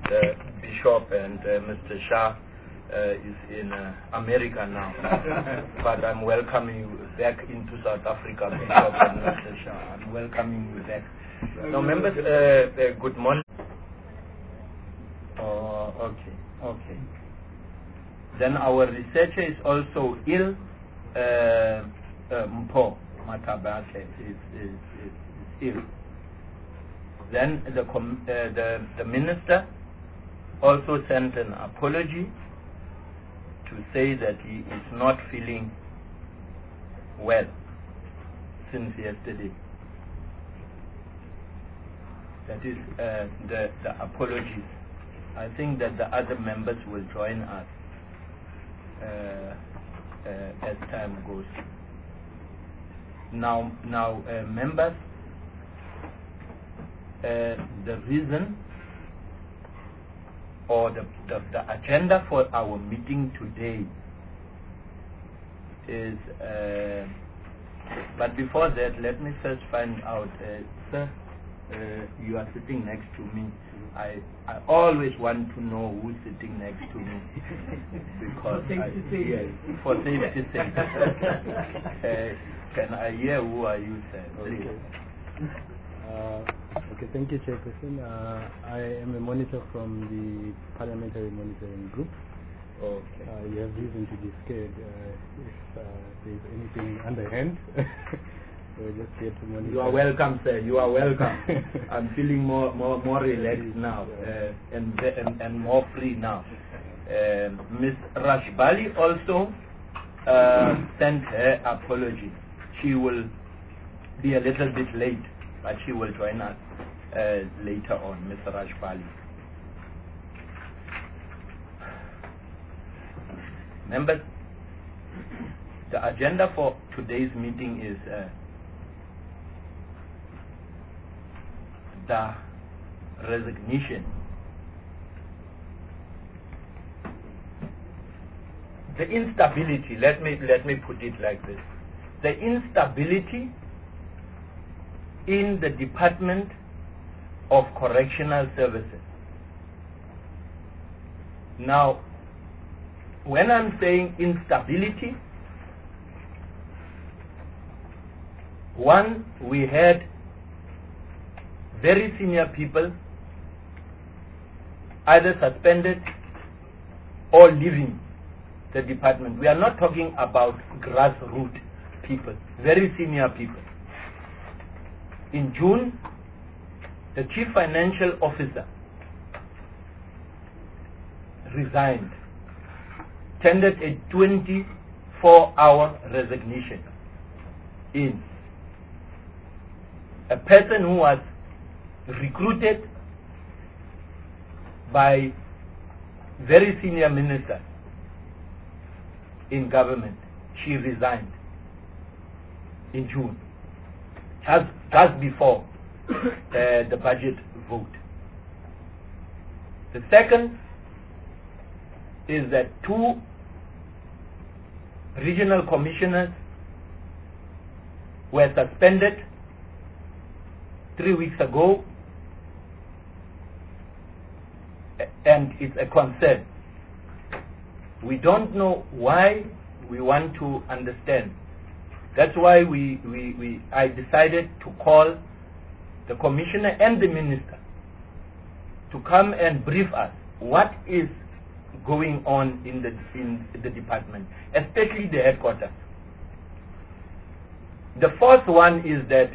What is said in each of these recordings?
Bishop and Mr. Shah is in America now. But I'm welcoming you back into South Africa, Bishop and Mr. Shah. I'm welcoming you back. Now, members, good morning. Oh, okay. Then our researcher is also ill. Mpho Matabase is ill. Then the minister also sent an apology to say that he is not feeling well since yesterday. That is the apologies. I think that the other members will join us as time goes. Now, members, the reason or the agenda for our meeting today is, but before that, let me first find out, sir, you are sitting next to me. I always want to know who's sitting next to me because for safety's sake. Can I hear who are you, sir? Okay, thank you, Chairperson. I am a monitor from the Parliamentary Monitoring Group. Okay. You have reason to be scared if there's anything underhand. We're just here to monitor. You are welcome, sir. You are welcome. I'm feeling more relaxed now and more free now. Ms. Rashbali also sent her apology. She will be a little bit late, but she will join us later on, Ms. Rashbali. Members, the agenda for today's meeting is the resignation, the instability. Let me put it like this: the instability in the Department of Correctional Services. Now, when I'm saying instability, one, we had very senior people either suspended or leaving the department. We are not talking about grassroots people, very senior people. In June, the Chief Financial Officer resigned, tendered a 24-hour resignation in. A person who was recruited by very senior ministers in government, she resigned in June, just before the budget vote. The second is that 2 regional commissioners were suspended 3 weeks ago, and it's a concern. We don't know why. We want to understand. That's why I decided to call the commissioner and the minister to come and brief us what is going on in the department, especially the headquarters. The first one is that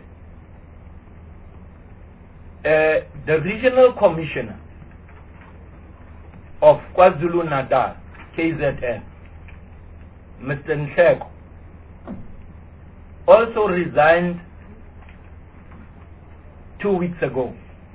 the regional commissioner of KwaZulu-Natal, KZN, Mr. Nhleko, also resigned 2 weeks ago.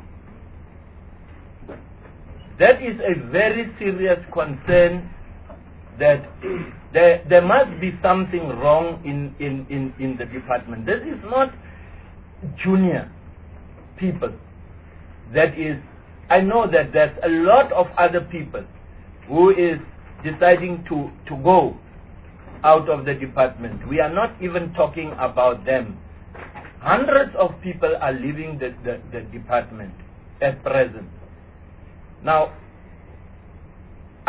That is a very serious concern, that there must be something wrong in the department. This is not junior people. That is, I know that there's a lot of other people who is deciding to go out of the department. We are not even talking about them. Hundreds of people are leaving the department at present. Now,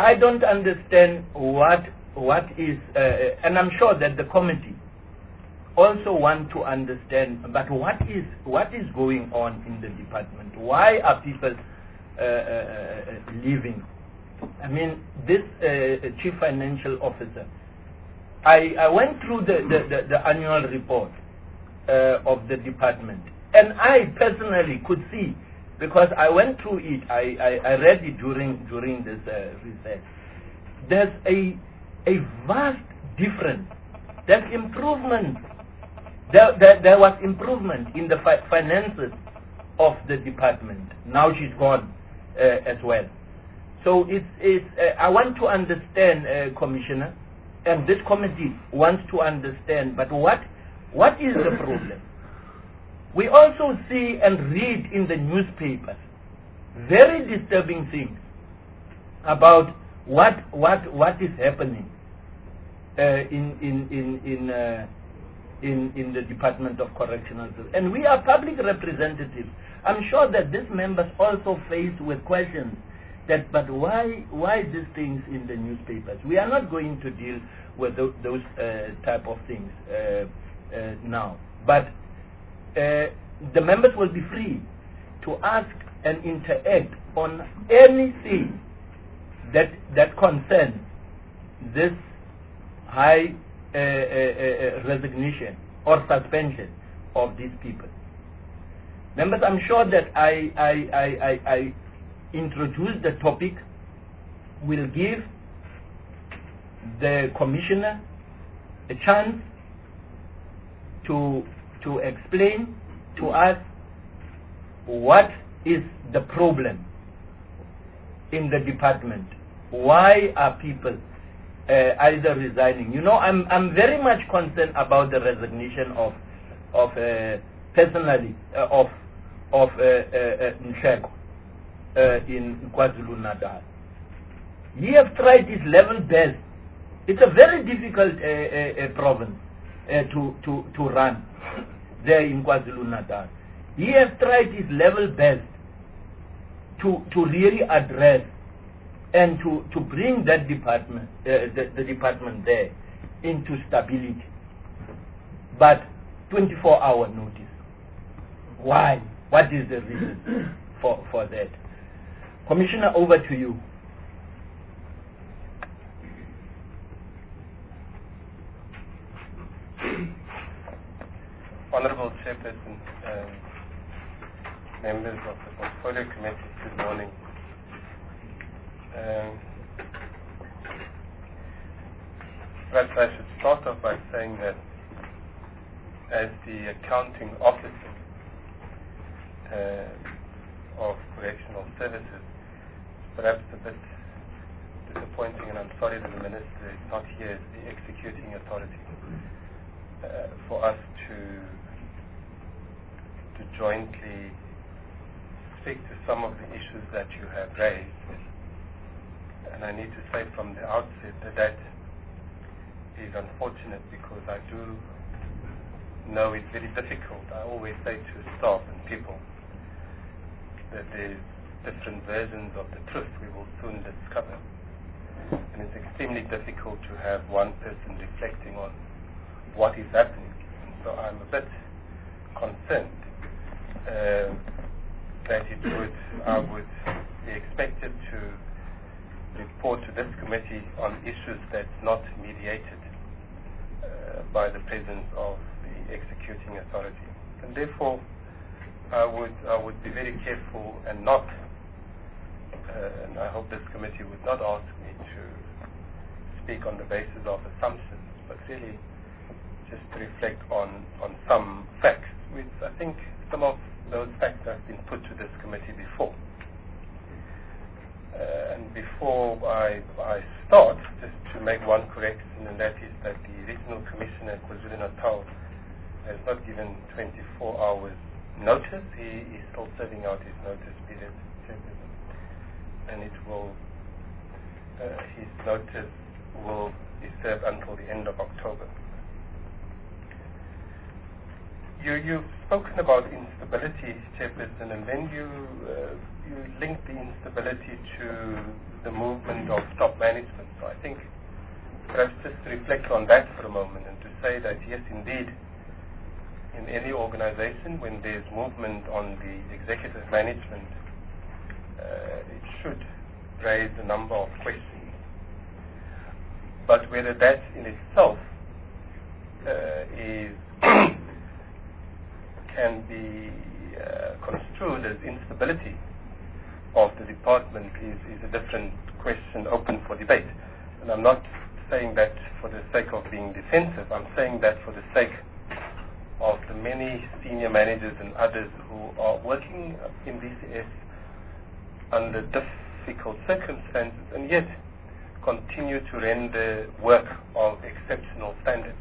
I don't understand what is, and I'm sure that the committee also want to understand, but what is going on in the department? Why are people leaving? I mean, this chief financial officer, I went through the annual report of the department, and I personally could see, because I went through it, I read it during this research. There's a vast difference. There's improvement. There was improvement in the finances of the department. Now she's gone as well. So I want to understand, Commissioner, and this committee wants to understand, but what is the problem? We also see and read in the newspapers very disturbing things about what is happening in the Department of Correctional Services. And we are public representatives. I'm sure that these members also faced with questions that, but why these things in the newspapers? We are not going to deal with those type of things now. But the members will be free to ask and interact on anything that concerns this high resignation or suspension of these people. Members, I'm sure that I introduced the topic. Will give the commissioner a chance to explain to us what is the problem in the department. Why are people either resigning? You know, I'm very much concerned about the resignation of personally of Nsheko in KwaZulu-Natal. He has tried his level best. It's a very difficult province to run there in KwaZulu-Natal. He has tried his level best to really address and to bring that department, the department there, into stability. But 24-hour notice. Why? What is the reason for that? Commissioner, over to you. Honorable Chairperson, members of the Portfolio Committee, good morning. Perhaps I should start off by saying that as the accounting officer of Correctional Services, perhaps a bit disappointing, and I'm sorry that the Minister is not here as the executing authority, for us to jointly speak to some of the issues that you have raised. And I need to say from the outset that is unfortunate, because I do know it's very difficult. I always say to staff and people that there's different versions of the truth we will soon discover. And it's extremely difficult to have one person reflecting on what is happening. And so I'm a bit concerned that I would be expected to report to this committee on issues that's not mediated by the presence of the executing authority. And therefore, I would be very careful and not, and I hope this committee would not ask me to speak on the basis of assumptions, but really just to reflect on some facts, which I think some of those facts have been put to this committee before. And before I start, just to make one correction, and that is that the Regional Commissioner at KwaZulu-Natal has not given 24 hours notice. He is still serving out his notice period, and it will his notice will be served until the end of October. You've spoken about instability, Chairperson, and then you linked the instability to the movement of top management. So I think perhaps just to reflect on that for a moment and to say that yes, indeed, in any organization, when there's movement on the executive management, it should raise a number of questions. But whether that in itself can be construed as instability of the department is a different question open for debate. And I'm not saying that for the sake of being defensive. I'm saying that for the sake of the many senior managers and others who are working in DCS under difficult circumstances and yet continue to render work of exceptional standard.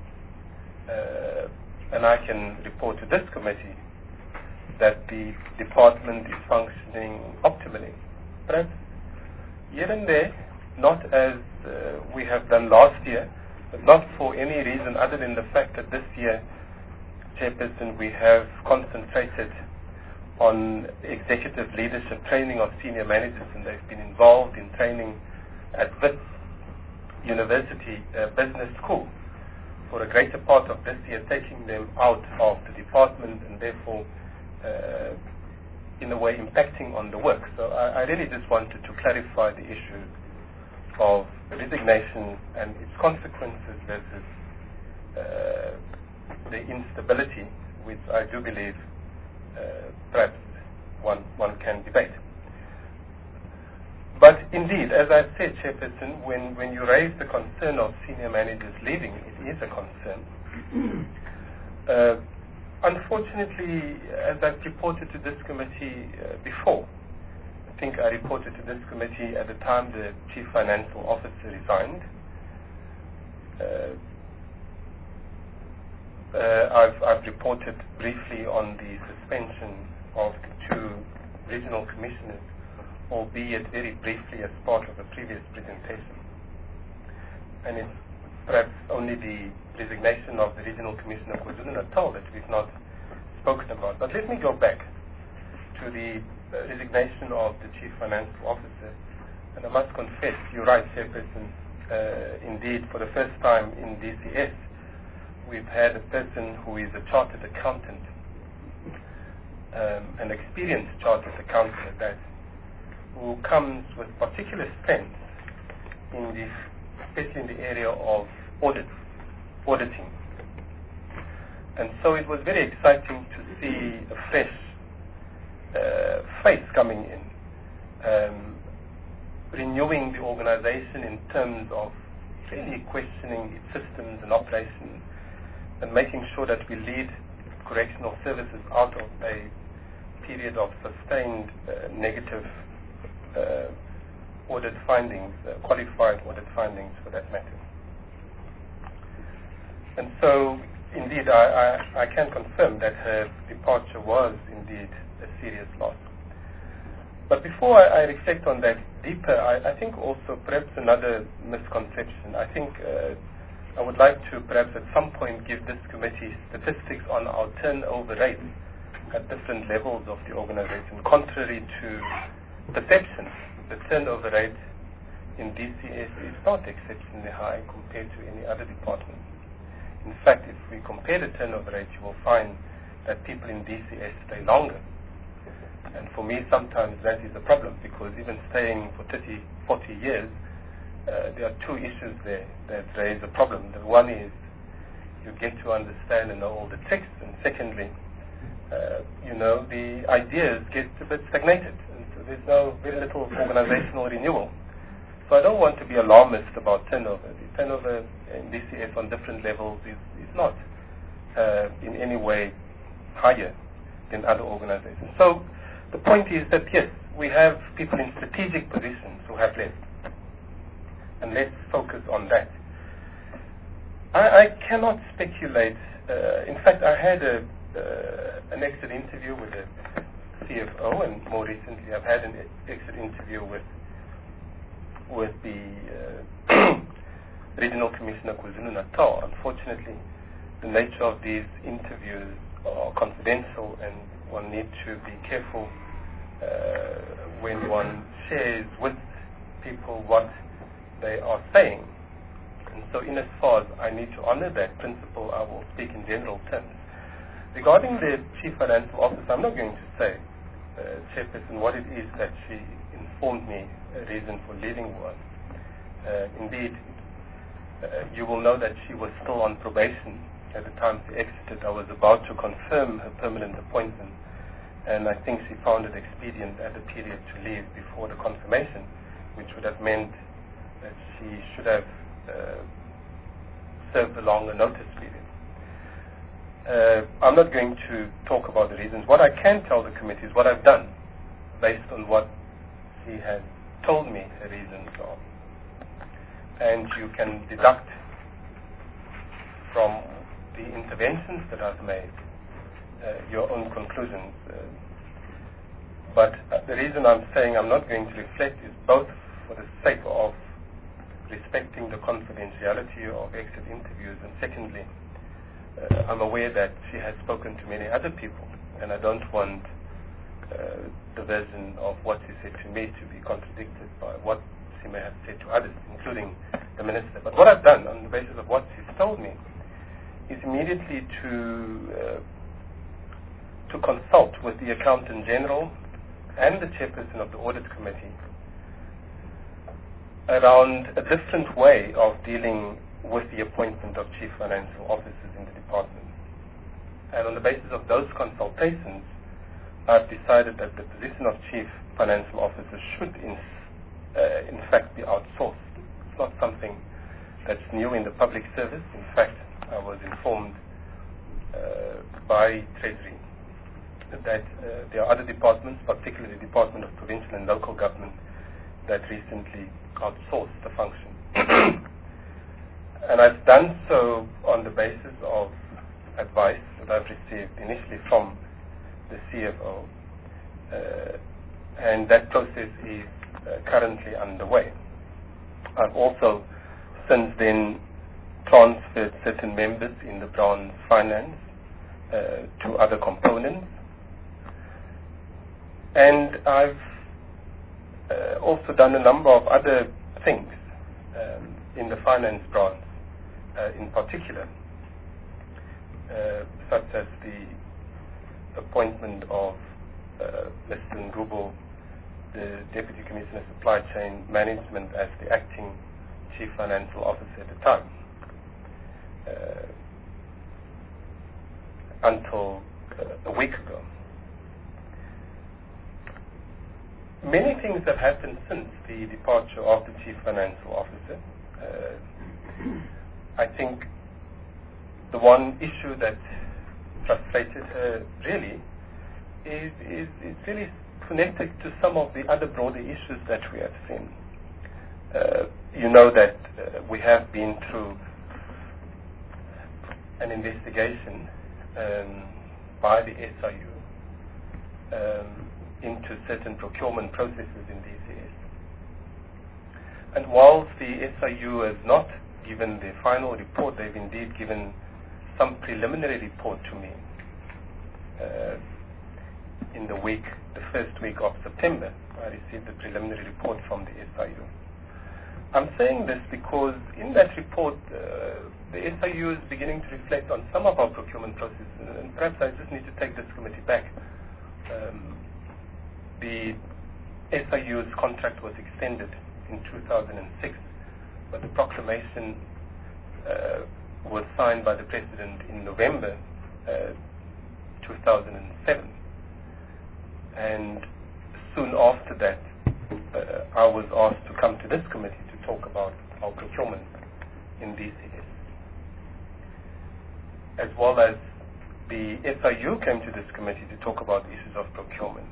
And I can report to this committee that the department is functioning optimally. Perhaps here and there, not as we have done last year, but not for any reason other than the fact that this year, Chairperson, we have concentrated on executive leadership training of senior managers, and they've been involved in training at Wits University Business School for a greater part of this year, taking them out of the department and therefore in a way impacting on the work. So I really just wanted to clarify the issue of resignation and its consequences versus the instability, which I do believe perhaps one can debate. But indeed, as I said, Chairperson, when you raise the concern of senior managers leaving, it is a concern. Unfortunately, as I've reported to this committee before, I think I reported to this committee at the time the Chief Financial Officer resigned. I've reported briefly on the suspension of the 2 regional commissioners, albeit very briefly as part of a previous presentation. And it's perhaps only the resignation of the Regional Commissioner of KwaZulu-Natal that we've not spoken about. But let me go back to the resignation of the Chief Financial Officer. And I must confess, you're right, Chairperson, indeed, for the first time in DCS, we've had a person who is a chartered accountant, an experienced chartered accountant at that, who comes with particular strengths in this, especially in the area of auditing. And so it was very exciting to see a fresh face coming in, renewing the organization in terms of really questioning its systems and operations and making sure that we lead correctional services out of a period of sustained negative audit findings, qualified audit findings for that matter. And so, indeed, I can confirm that her departure was indeed a serious loss. But before I reflect on that deeper, I think also perhaps another misconception. I think I would like to perhaps at some point give this committee statistics on our turnover rate at different levels of the organization. Contrary to perception, the turnover rate in DCS is not exceptionally high compared to any other department. In fact, if we compare the turnover rate, you will find that people in DCS stay longer. And for me, sometimes that is a problem, because even staying for 30, 40 years, there are 2 issues there that raise a problem. The one is you get to understand and know all the tricks, and secondly, the ideas get a bit stagnated, and so there's very little organizational renewal. So I don't want to be alarmist about turnover. The turnover in DCS on different levels is not in any way higher than other organizations. So the point is that yes, we have people in strategic positions who have left, and let's focus on that. I cannot speculate. In fact, I had an exit interview with the CFO, and more recently I've had an exit interview with the Regional Commissioner KwaZulu-Natal. Unfortunately, the nature of these interviews are confidential, and one needs to be careful when one shares with people what they are saying. And so in as far as I need to honor that principle, I will speak in general terms. Regarding the Chief Financial Officer, I'm not going to say, Chairperson, what it is that she informed me a reason for leaving was. Indeed, you will know that she was still on probation at the time she exited. I was about to confirm her permanent appointment, and I think she found it expedient at the period to leave before the confirmation, which would have meant that she should have served a longer notice period. I'm not going to talk about the reasons. What I can tell the committee is what I've done based on what she has told me her reasons are. And you can deduct from the interventions that I've made your own conclusions. But the reason I'm saying I'm not going to reflect is both for the sake of respecting the confidentiality of exit interviews, and secondly, I'm aware that she has spoken to many other people, and I don't want the version of what she said to me to be contradicted by what she may have said to others, including the minister. But what I've done on the basis of what she's told me is immediately to consult with the Accountant General and the Chairperson of the Audit Committee around a different way of dealing with the appointment of Chief Financial Officers in the department. And on the basis of those consultations, I've decided that the position of Chief Financial Officer should in fact be outsourced. It's not something that's new in the public service. In fact, I was informed by Treasury that there are other departments, particularly the Department of Provincial and Local Government, that recently outsourced the function. And I've done so on the basis of advice that I've received initially from the CFO, and that process is currently underway. I've also since then transferred certain members in the Brown Finance to other components, and I've also done a number of other things in the finance branch in particular, such as the appointment of Mr. Ngubo, the Deputy Commissioner of Supply Chain Management, as the acting Chief Financial Officer at the time, until a week ago. Many things have happened since the departure of the Chief Financial Officer. I think the one issue that frustrated her really is really connected to some of the other broader issues that we have seen. You know that we have been through an investigation by the SIU into certain procurement processes in DCS. And whilst the SIU has not given the final report, they've indeed given some preliminary report to me in the first week of September. I received a preliminary report from the SIU. I'm saying this because in that report, the SIU is beginning to reflect on some of our procurement processes, and perhaps I just need to take this committee back. The SIU's contract was extended in 2006, but the proclamation was signed by the President in November 2007. And soon after that, I was asked to come to this committee to talk about our procurement in DCS. As well as the SIU came to this committee to talk about issues of procurement.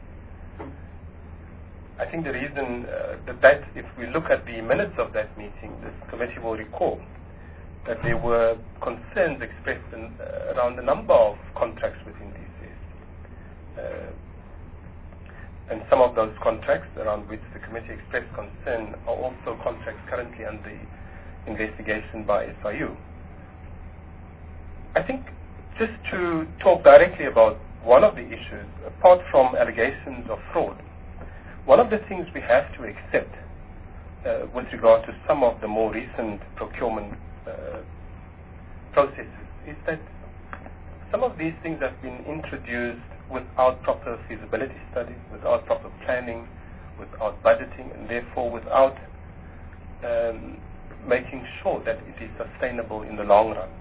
I think the reason that if we look at the minutes of that meeting, this committee will recall that there were concerns expressed around a number of contracts within DCS. And some of those contracts around which the committee expressed concern are also contracts currently under investigation by SIU. I think just to talk directly about one of the issues, apart from allegations of fraud, one of the things we have to accept with regard to some of the more recent procurement processes is that some of these things have been introduced without proper feasibility studies, without proper planning, without budgeting, and therefore without making sure that it is sustainable in the long run.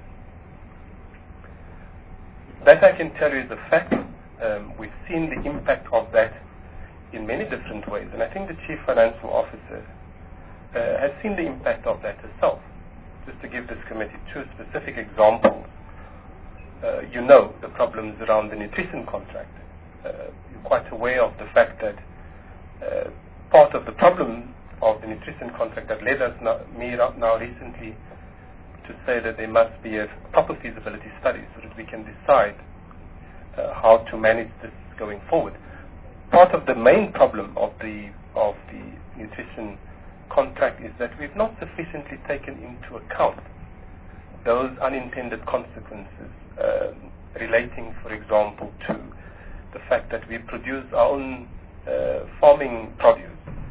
That I can tell you is a fact. We've seen the impact of that in many different ways, and I think the Chief Financial Officer has seen the impact of that herself. Just to give this committee two specific examples, you know the problems around the nutrition contract. You're quite aware of the fact that part of the problem of the nutrition contract that led us now recently to say that there must be a proper feasibility study so that we can decide how to manage this going forward. Part of the main problem of the nutrition contract is that we've not sufficiently taken into account those unintended consequences relating, for example, to the fact that we produce our own farming produce.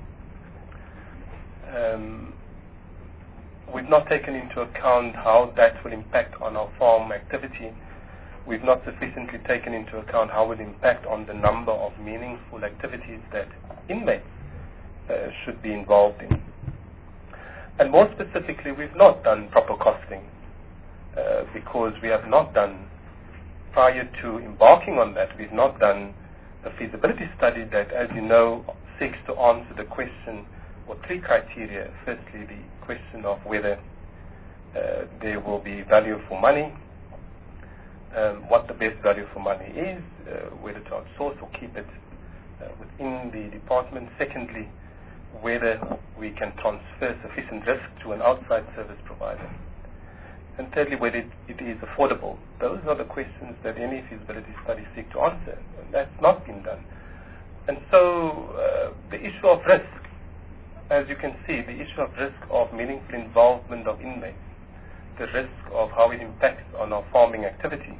We've not taken into account how that will impact on our farm activity. We've not sufficiently taken into account how it will impact on the number of meaningful activities that inmates should be involved in. And more specifically, we've not done proper costing because we have not done, prior to embarking on that, we've not done a feasibility study that, as you know, seeks to answer the question or three criteria. Firstly, the question of whether there will be value for money, what the best value for money is, whether to outsource or keep it within the department. Secondly, whether we can transfer sufficient risk to an outside service provider. And thirdly, whether it is affordable. Those are the questions that any feasibility study seek to answer, and that's not been done. And so the issue of risk, as you can see, the issue of risk of meaningful involvement of inmates, the risk of how it impacts on our farming activity,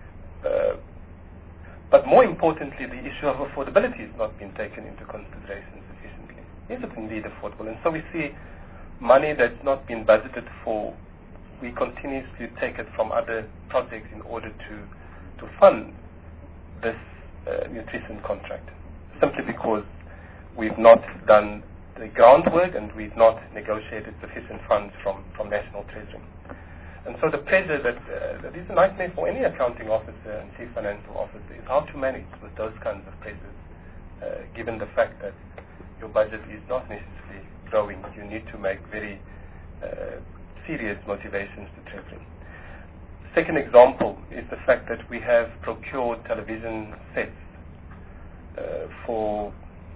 but more importantly, the issue of affordability has not been taken into consideration sufficiently. Is it indeed affordable? And so we see money that's not been budgeted for. We continuously take it from other projects in order to fund this nutrition contract, simply because we've not done the groundwork and we've not negotiated sufficient funds from National Treasury. And so the pressure that is a nightmare for any accounting officer and chief financial officer is how to manage with those kinds of pressures, given the fact that your budget is not necessarily growing. You need to make very serious motivations to Treasury. Second example is the fact that we have procured television sets for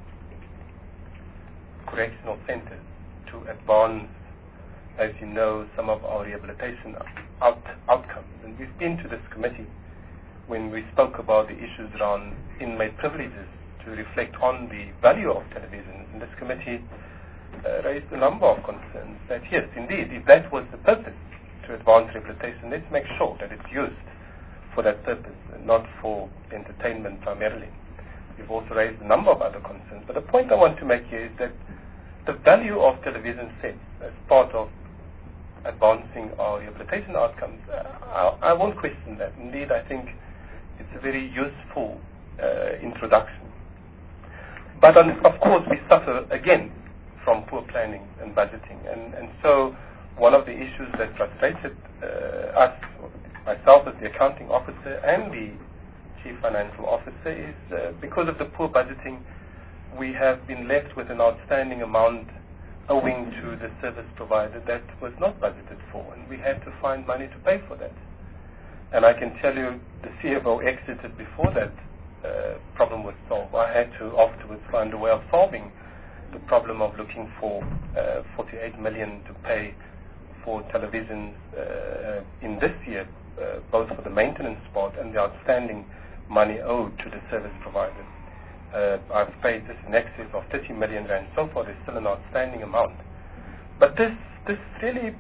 correctional centers to advance, as you know, some of our rehabilitation outcomes. And we've been to this committee when we spoke about the issues around inmate privileges to reflect on the value of televisions. And this committee raised a number of concerns that, yes, indeed, if that was the purpose to advance rehabilitation, let's make sure that it's used for that purpose and not for entertainment primarily. We've also raised a number of other concerns. But the point I want to make here is that the value of television sets as part of advancing our rehabilitation outcomes, I won't question that. Indeed, I think it's a very useful introduction. But of course, we suffer again from poor planning and budgeting. And so one of the issues that frustrated us, myself as the accounting officer and the chief financial officer, is because of the poor budgeting, we have been left with an outstanding amount owing to the service provider that was not budgeted for, and we had to find money to pay for that. And I can tell you the CFO exited before that problem was solved. I had to afterwards find a way of solving the problem of looking for 48 million to pay for televisions in this year, both for the maintenance part and the outstanding money owed to the service provider. I've paid this in excess of 30 million rand so far. There's still an outstanding amount. But this really,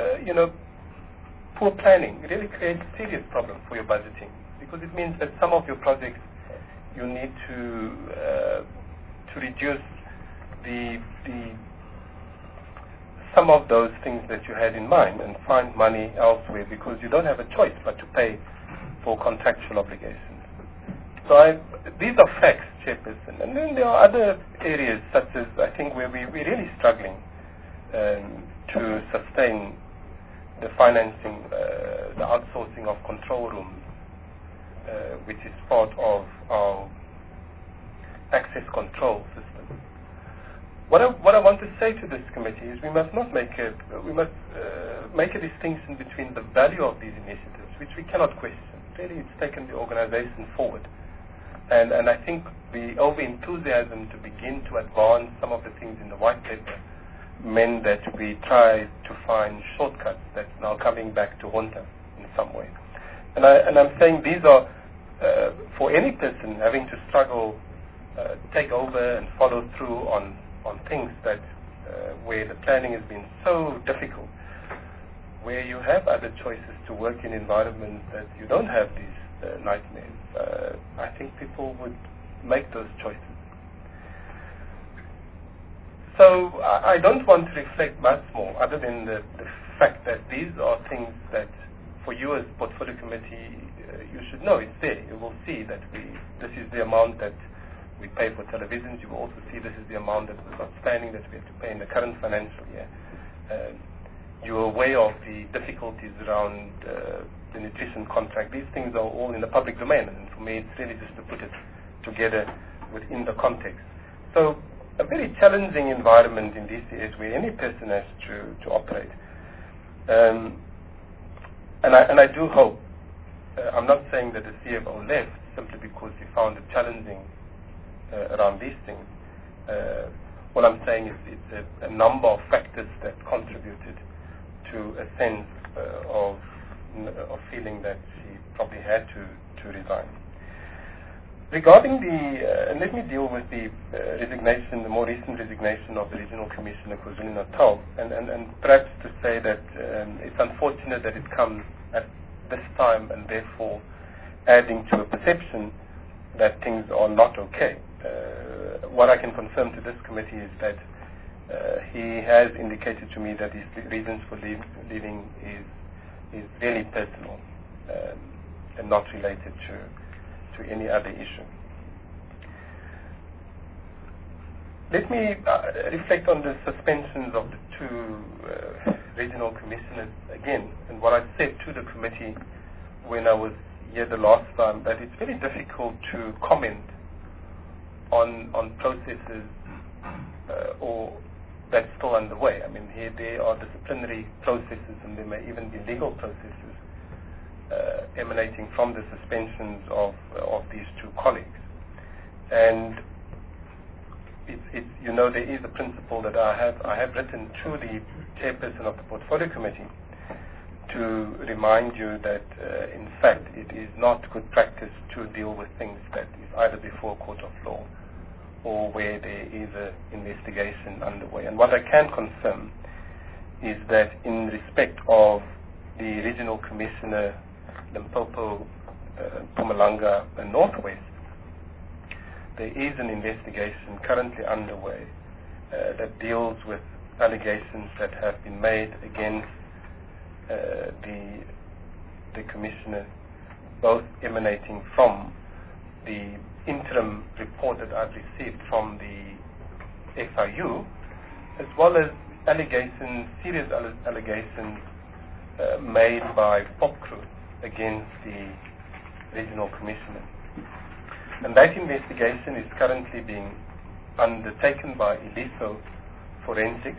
poor planning really creates a serious problem for your budgeting, because it means that some of your projects you need to reduce some of those things that you had in mind and find money elsewhere, because you don't have a choice but to pay for contractual obligations. So these are facts, Chairperson. And then there are other areas, such as I think where we're really struggling to sustain the financing, the outsourcing of control rooms, which is part of our access control system. What I want to say to this committee is we must make a distinction between the value of these initiatives, which we cannot question. Really, it's taken the organization forward. And I think the over-enthusiasm to begin to advance some of the things in the white paper meant that we tried to find shortcuts that's now coming back to haunt us in some way. And I'm saying these are, for any person having to struggle, take over and follow through on things that where the planning has been so difficult, where you have other choices to work in environments that you don't have these nightmares. I think people would make those choices. So I don't want to reflect much more other than the fact that these are things that for you as portfolio committee you should know it's there. You will see that this is the amount that we pay for televisions. You will also see this is the amount that was outstanding that we have to pay in the current financial year. You're aware of the difficulties around the nutrition contract. These things are all in the public domain, and for me it's really just to put it together within the context. So a very challenging environment in DCS where any person has to operate. And I do hope, I'm not saying that the CFO left simply because he found it challenging around these things. What I'm saying is it's a number of factors that contributed to a sense of feeling that she probably had to resign. Regarding let me deal with the resignation, the more recent resignation of the Regional Commissioner KwaZulu-Natal, and perhaps to say that it's unfortunate that it comes at this time and therefore adding to a perception that things are not okay. What I can confirm to this committee is that he has indicated to me that his reasons for leaving is really personal and not related to any other issue. Let me reflect on the suspensions of the two regional commissioners again, and what I said to the committee when I was here the last time, that it's very difficult to comment on processes or that's still underway. I mean, here there are disciplinary processes, and there may even be legal processes emanating from the suspensions of these two colleagues. And it's you know, there is a principle that I have written to the chairperson of the portfolio committee to remind you that in fact it is not good practice to deal with things that is either before a court of law or where there is an investigation underway. And what I can confirm is that in respect of the regional commissioner Limpopo, Mpumalanga and Northwest, there is an investigation currently underway that deals with allegations that have been made against the commissioner, both emanating from the interim report that I've received from the FIU, as well as allegations, serious allegations made by POPCRU against the regional commissioner. And that investigation is currently being undertaken by Eliso Forensics.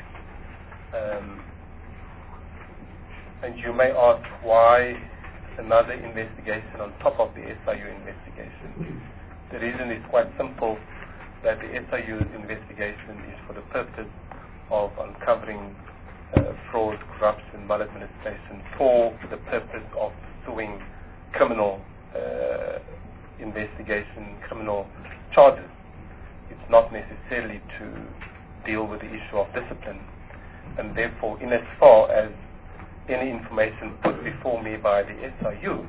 And you may ask why another investigation on top of the SIU investigation. The reason is quite simple, that the SIU's investigation is for the purpose of uncovering fraud, corruption, maladministration, for the purpose of pursuing criminal investigation, criminal charges. It's not necessarily to deal with the issue of discipline. And therefore, in as far as any information put before me by the SIU,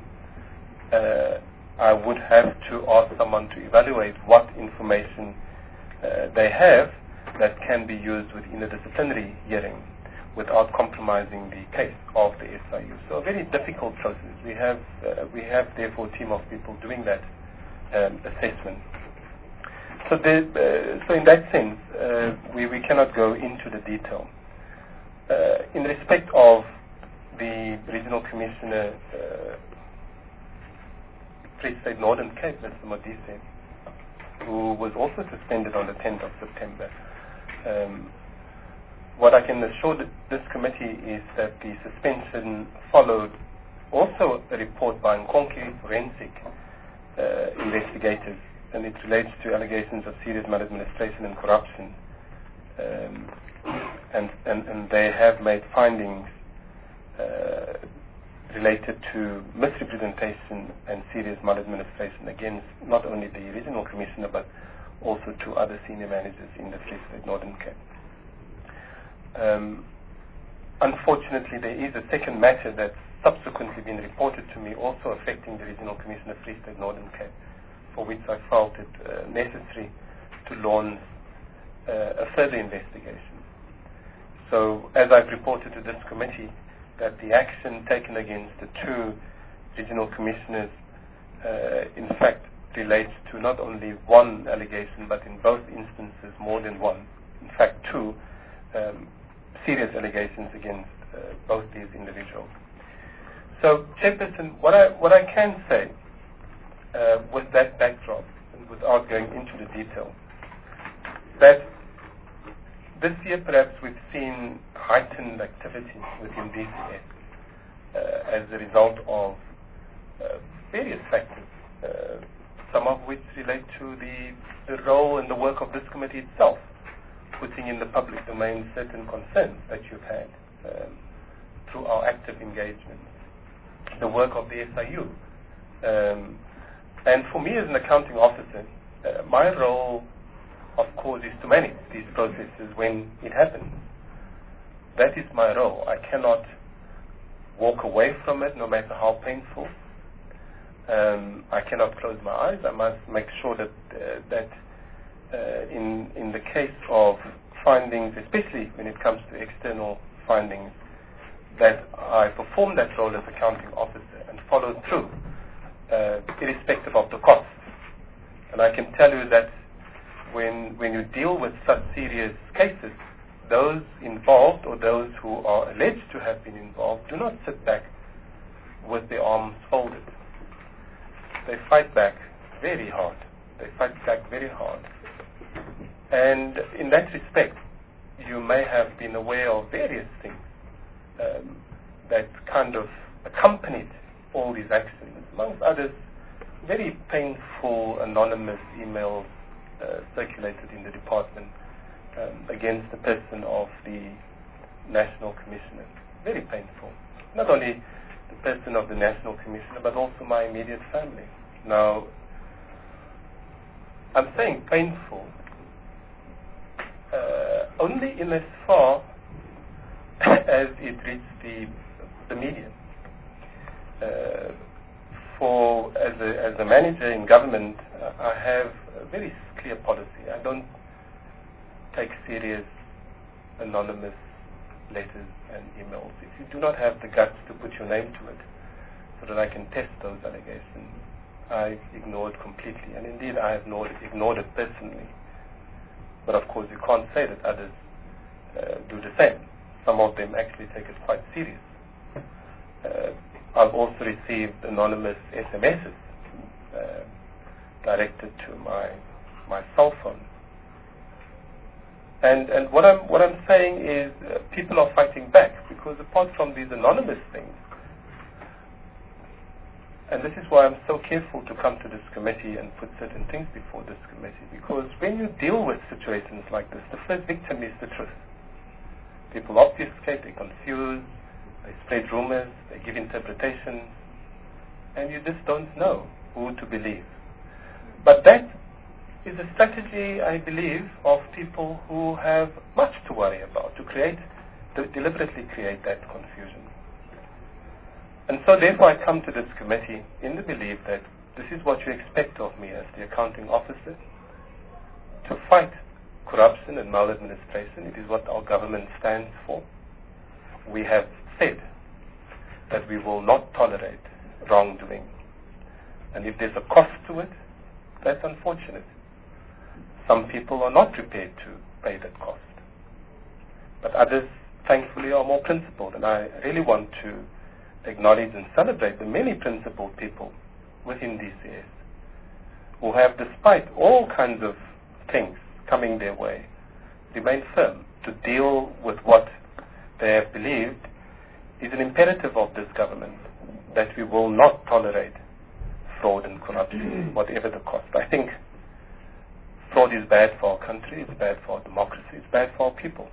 I would have to ask someone to evaluate what information they have that can be used within a disciplinary hearing without compromising the case of the SIU. So a very difficult process. We have therefore a team of people doing that assessment. So in that sense, we cannot go into the detail. In respect of the Regional Commissioner, Free State Northern Cape, Mr. Modise, who was also suspended on the 10th of September. What I can assure this committee is that the suspension followed also a report by Nkonki forensic investigators, and it relates to allegations of serious maladministration and corruption. And they have made findings related to misrepresentation and serious maladministration against not only the regional commissioner but also to other senior managers in the Free State Northern Cape. Unfortunately, there is a second matter that's subsequently been reported to me, also affecting the Regional Commissioner of Free State Northern Cape, for which I felt it necessary to launch a further investigation. So, as I've reported to this committee, that the action taken against the two regional commissioners, in fact, relates to not only one allegation, but in both instances more than one. In fact, two serious allegations against both these individuals. So, Chairperson, what I can say with that backdrop, and without going into the detail, that this year perhaps we've seen heightened activity within DCS as a result of various factors, some of which relate to the role and the work of this committee itself, putting in the public domain certain concerns that you've had through our active engagement, the work of the SIU. And for me as an accounting officer, my role, of course, is to manage these processes when it happens. That is my role. I cannot walk away from it, no matter how painful. I cannot close my eyes. I must make sure that in the case of findings, especially when it comes to external findings, that I perform that role as accounting officer and follow through, irrespective of the cost. And I can tell you that when you deal with such serious cases, those involved or those who are alleged to have been involved do not sit back with their arms folded. They fight back very hard. And in that respect, you may have been aware of various things that kind of accompanied all these actions. Amongst others, very painful anonymous emails circulated in the department against the person of the National Commissioner. Very painful. Not only the person of the National Commissioner, but also my immediate family. Now, I'm saying painful only in as far as it reached the media. As a manager in government, I have a very clear policy. I don't take serious anonymous letters and emails. If you do not have the guts to put your name to it so that I can test those allegations, I ignore it completely. And indeed, I have ignored it personally. But of course, you can't say that others do the same. Some of them actually take it quite serious. I've also received anonymous SMSs directed to my cell phone. And what I'm saying is people are fighting back, because apart from these anonymous things, and this is why I'm so careful to come to this committee and put certain things before this committee, because when you deal with situations like this, the first victim is the truth. People obfuscate, they confuse, they spread rumors, they give interpretations, and you just don't know who to believe. But that is a strategy, I believe, of people who have much to worry about, to deliberately create that confusion. And so therefore I come to this committee in the belief that this is what you expect of me as the accounting officer, to fight corruption and maladministration. It is what our government stands for. We have said that we will not tolerate wrongdoing. And if there's a cost to it, that's unfortunate. Some people are not prepared to pay that cost. But others, thankfully, are more principled. And I really want to acknowledge and celebrate the many principled people within DCS who have, despite all kinds of things coming their way, remained firm to deal with what they have believed is an imperative of this government, that we will not tolerate fraud and corruption, whatever the cost. I think fraud is bad for our country, it's bad for our democracy, it's bad for our people.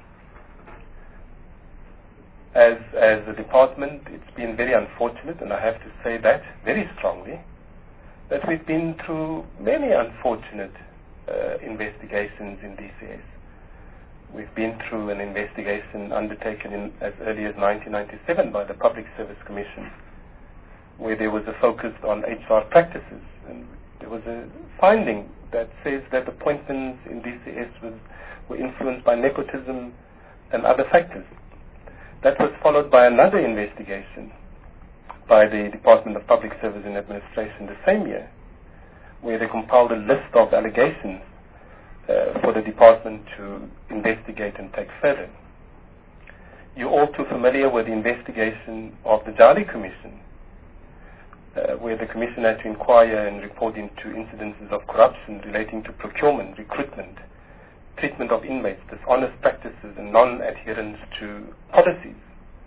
As a department, it's been very unfortunate, and I have to say that very strongly, that we've been through many unfortunate investigations in DCS. We've been through an investigation undertaken as early as 1997 by the Public Service Commission, where there was a focus on HR practices, and there was a finding that says that appointments in DCS were influenced by nepotism and other factors. That was followed by another investigation by the Department of Public Service and Administration the same year, where they compiled a list of allegations for the department to investigate and take further. You're all too familiar with the investigation of the Jali Commission, where the Commission had to inquire and report into incidences of corruption relating to procurement, recruitment, treatment of inmates, dishonest practices, and non-adherence to policies.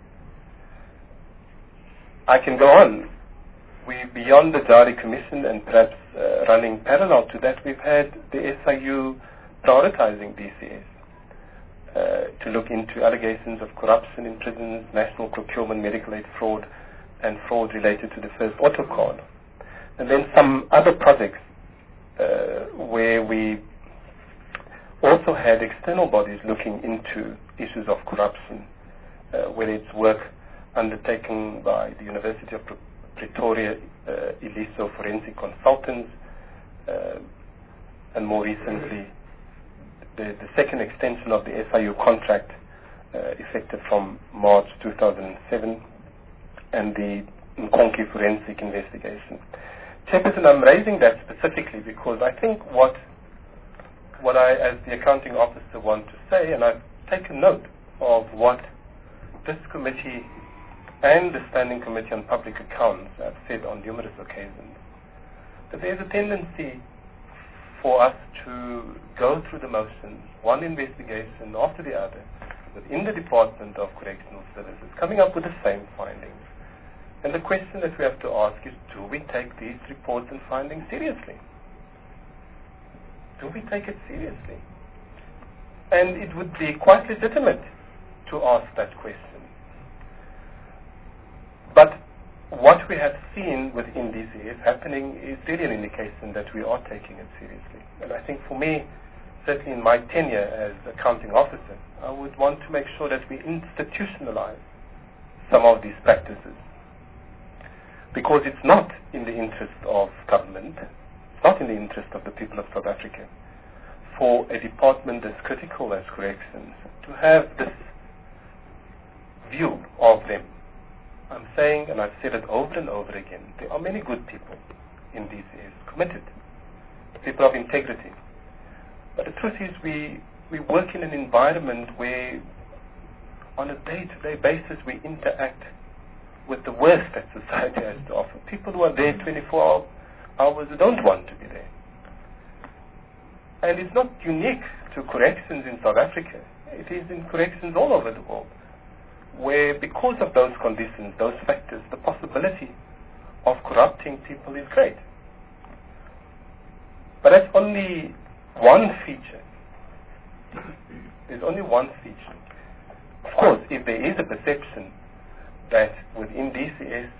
I can go on. Beyond the Jali Commission, and perhaps running parallel to that, we've had the SIU prioritizing DCS to look into allegations of corruption in prisons, national procurement, medical aid fraud, and fraud related to the first auto card. And then some other projects where we also had external bodies looking into issues of corruption, whether it's work undertaken by the University of Pretoria, Eliso Forensic Consultants, and more recently the second extension of the SIU contract effective from March 2007, and the Nkonki forensic investigation. Chairperson, I'm raising that specifically because I think what I, as the accounting officer, want to say, and I've taken note of what this committee and the Standing Committee on Public Accounts have said on numerous occasions, that there's a tendency for us to go through the motions, one investigation after the other, within the Department of Correctional Services, coming up with the same findings. And the question that we have to ask is, do we take these reports and findings seriously? Do we take it seriously? And it would be quite legitimate to ask that question. But what we have seen within DCS happening is really an indication that we are taking it seriously. And I think for me, certainly in my tenure as accounting officer, I would want to make sure that we institutionalize some of these practices. Because it's not in the interest of government, it's not in the interest of the people of South Africa, for a department as critical as corrections to have this view of them. I'm saying, and I've said it over and over again, there are many good people in DCS, committed, people of integrity. But the truth is we work in an environment where on a day-to-day basis we interact with the worst that society has to offer. People who are there 24 hours who don't want to be there. And it's not unique to corrections in South Africa. It is in corrections all over the world, where because of those conditions, those factors, the possibility of corrupting people is great. But that's only one feature. There's only one feature. Of course, if there is a perception that within DCS,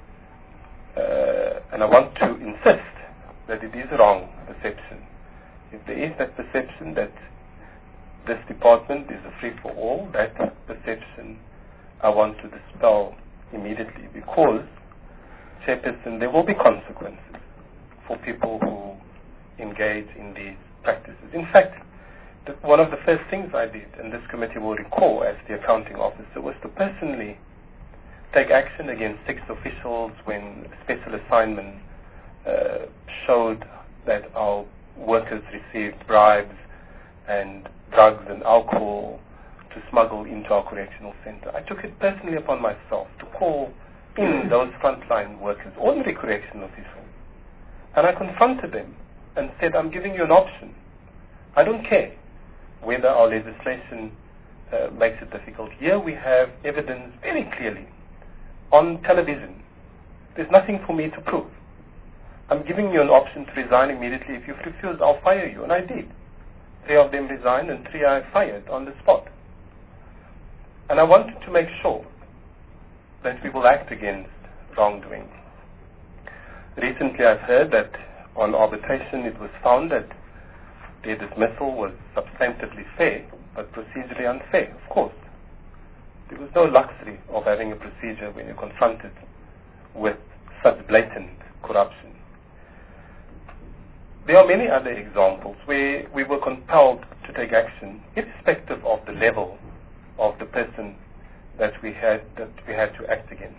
and I want to insist that it is a wrong perception, if there is that perception that this department is a free-for-all, that perception I want to dispel immediately, because, Chairperson, there will be consequences for people who engage in these practices. In fact, one of the first things I did, and this committee will recall as the accounting officer, was to personally take action against 6 officials when special assignment showed that our workers received bribes and drugs and alcohol to smuggle into our correctional center. I took it personally upon myself to call in those frontline workers, ordinary correctional officials, and I confronted them and said, I'm giving you an option. I don't care whether our legislation makes it difficult. Here we have evidence very clearly on television. There's nothing for me to prove. I'm giving you an option to resign immediately. If you refuse, I'll fire you. And I did. 3 of them resigned and 3 I fired on the spot. And I wanted to make sure that we will act against wrongdoing. Recently I've heard that on arbitration it was found that their dismissal was substantively fair, but procedurally unfair. Of course, there was no luxury of having a procedure when you're confronted with such blatant corruption. There are many other examples where we were compelled to take action, irrespective of the level of the person that we had to act against.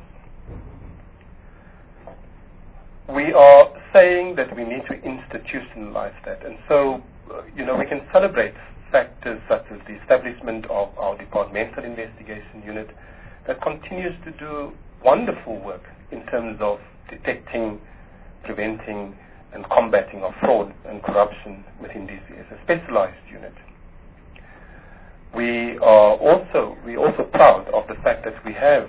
We are saying that we need to institutionalize that, and so we can celebrate factors such as the establishment of our departmental investigation unit that continues to do wonderful work in terms of detecting, preventing, and combating of fraud and corruption within DCS, a specialized unit. We are also proud of the fact that we have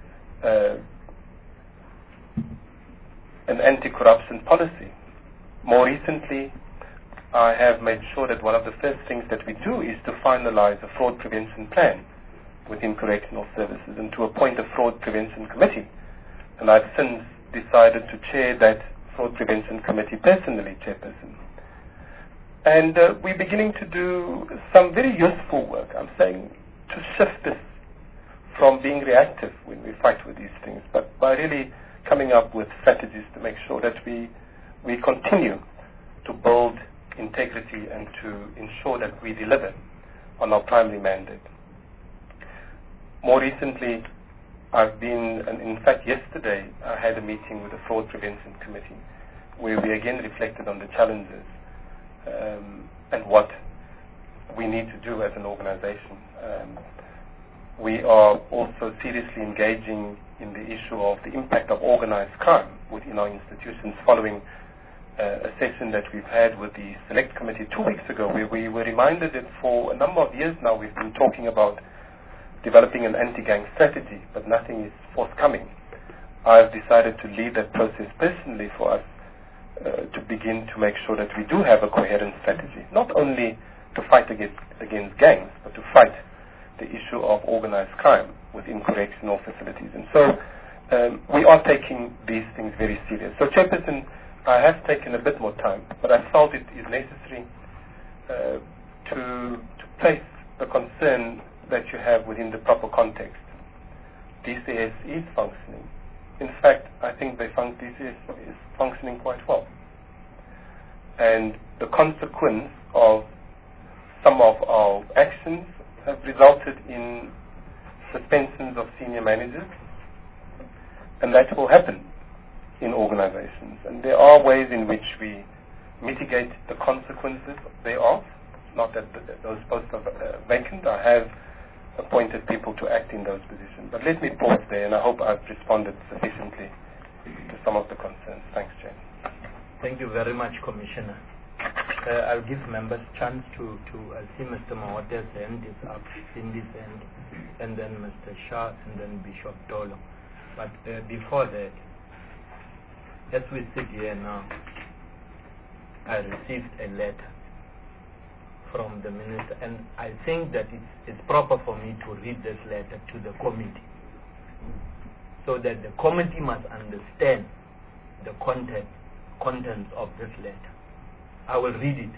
an anti-corruption policy. More recently, I have made sure that one of the first things that we do is to finalize a fraud prevention plan within correctional services and to appoint a fraud prevention committee. And I've since decided to chair that fraud prevention committee personally, chairperson. And we're beginning to do some very useful work, I'm saying, to shift this from being reactive when we fight with these things, but by really coming up with strategies to make sure that we continue to build integrity and to ensure that we deliver on our primary mandate. More recently, and in fact yesterday, I had a meeting with the Fraud Prevention Committee where we again reflected on the challenges and what we need to do as an organization. We are also seriously engaging in the issue of the impact of organized crime within our institutions following a session that we've had with the Select Committee 2 weeks ago, where we were reminded that for a number of years now we've been talking about developing an anti-gang strategy, but nothing is forthcoming. I've decided to lead that process personally for us to begin to make sure that we do have a coherent strategy, not only to fight against gangs, but to fight the issue of organized crime within correctional facilities. And so we are taking these things very serious. So, Chairperson, I have taken a bit more time, but I felt it is necessary to place the concern that you have within the proper context. DCS is functioning. In fact, I think DCS is functioning quite well. And the consequence of some of our actions have resulted in suspensions of senior managers, and that will happen in organizations. And there are ways in which we mitigate the consequences thereof. Not that those posts are vacant. I have appointed people to act in those positions. But let me pause there, and I hope I've responded sufficiently to some of the concerns. Thanks, Chair. Thank you very much, Commissioner. I'll give members chance to see Mr. Mawate's hand is up, Cindy's hand, and then Mr. Shah, and then Bishop Dolo. But before that, as we sit here now, I received a letter from the minister, and I think that it's proper for me to read this letter to the committee, so that the committee must understand the contents of this letter. I will read it.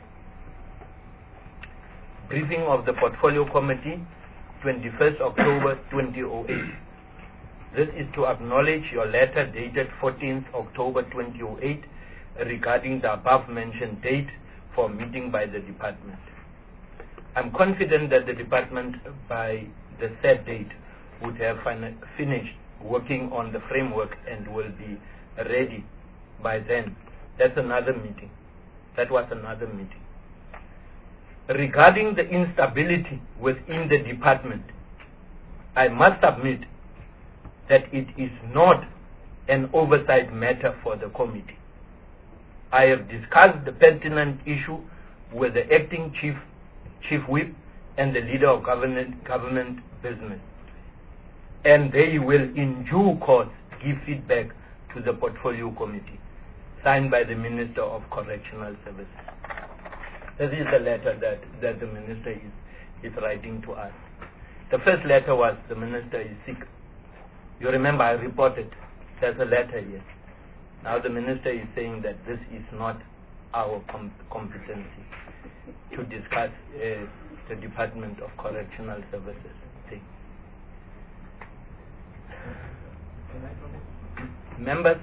Briefing of the Portfolio Committee, 21st October 2008. This is to acknowledge your letter dated 14th October 2008 regarding the above-mentioned date for meeting by the department. I'm confident that the department by the set date would have finished working on the framework and will be ready by then. That's another meeting. That was another meeting. Regarding the instability within the department, I must admit that it is not an oversight matter for the committee. I have discussed the pertinent issue with the acting chief whip and the leader of government business, and they will in due course give feedback to the portfolio committee, signed by the Minister of Correctional Services. This is the letter that the Minister is writing to us. The first letter was, the Minister is sick. You remember I reported, there's a letter here. Now the Minister is saying that this is not our competency to discuss the Department of Correctional Services thing. Members,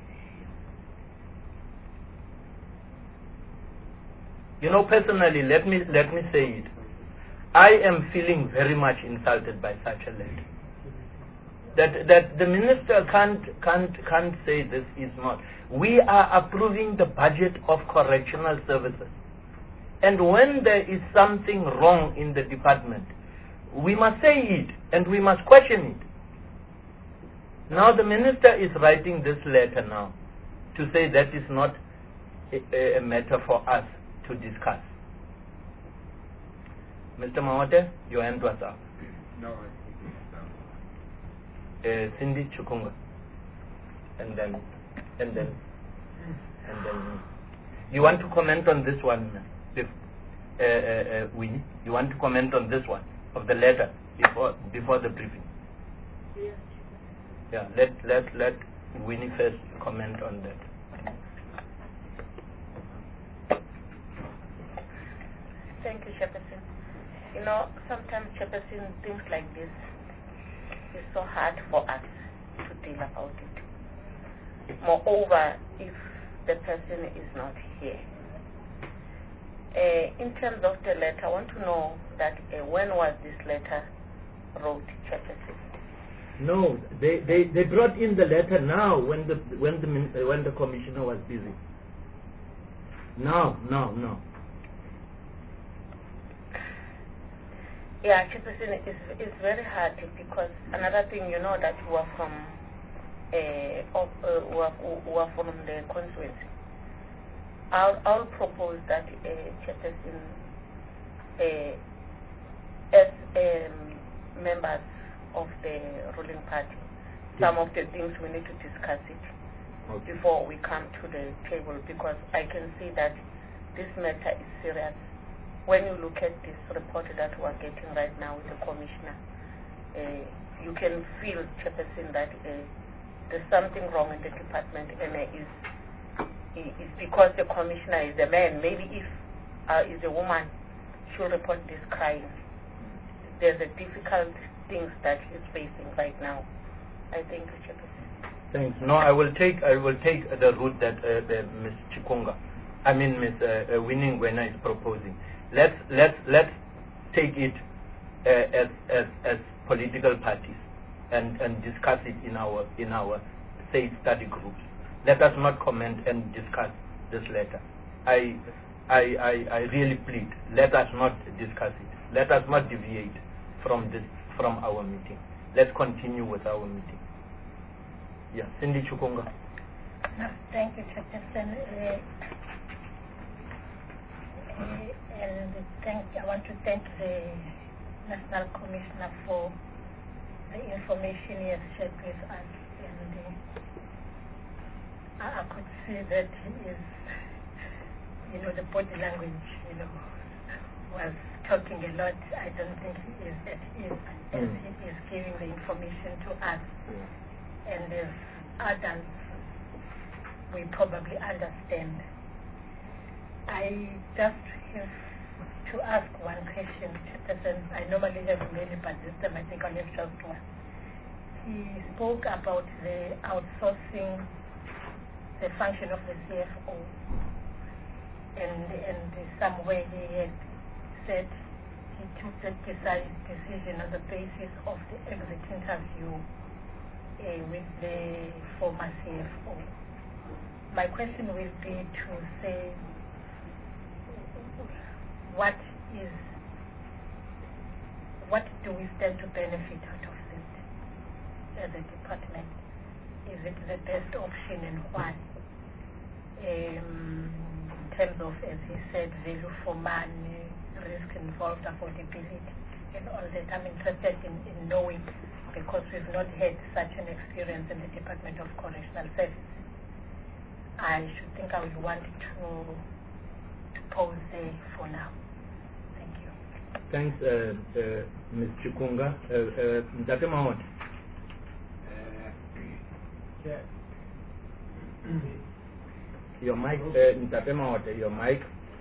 you know, personally, let me say it. I am feeling very much insulted by such a letter. That the minister can't say this is not. We are approving the budget of correctional services, and when there is something wrong in the department, we must say it and we must question it. Now the minister is writing this letter now to say that is not a matter for us to discuss. Mr. Maote, your hand was up. No. Cindy Chukunga, and then you want to comment on this one, Winnie? You want to comment on this one of the letter before the briefing? Yes. Yeah, let Winnie first comment on that. Thank you, Chairperson. You know, sometimes, Chairperson, things like this is so hard for us to deal about it. Moreover, if the person is not here. In terms of the letter, I want to know that when was this letter wrote, Chairperson? No, they brought in the letter now when the commissioner was busy. No. Yeah, Chairperson, it's very hard because another thing, you know, that we are from the constituency. I'll propose that Chairperson, as members of the ruling party, some of the things we need to discuss it before we come to the table, because I can see that this matter is serious. When you look at this report that we are getting right now with the commissioner, you can feel, Chairperson, that there's something wrong in the department, and it's because the commissioner is a man. Maybe if is a woman, she'll report this crime. There's a difficult things that he's facing right now. I thank you, Chairperson. Thanks. No, I will take the route that Ms. Chikunga, Ms. Winnie Ngwena is proposing. Let's take it as political parties and discuss it in our say study groups. Let us not comment and discuss this letter. I really plead. Let us not discuss it. Let us not deviate from our meeting. Let's continue with our meeting. Yeah, Cindy Chukunga. No, thank you, Chairperson. And I want to thank the National Commissioner for the information he has shared with us. And I could see that he is, the body language, was talking a lot. I don't think he is at ease as he is giving the information to us. And as adults, we probably understand. I just have to ask one question, Chairperson. I normally have many, but this time I think I'll have just one. He spoke about the outsourcing the function of the CFO, and some way he had said took that decision on the basis of the exit interview with the former CFO. My question will be to say, what do we stand to benefit out of this as a department? Is it the best option and why? In terms of, as he said, value for money, risk involved, affordability, and all that. I'm interested in knowing, because we've not had such an experience in the Department of Correctional Services. I should think I would want to pause there for now. Thank you. Thanks, Ms. Chikunga. Dr. Mahmoud. Your mic, Dr. Mahmoud, your mic.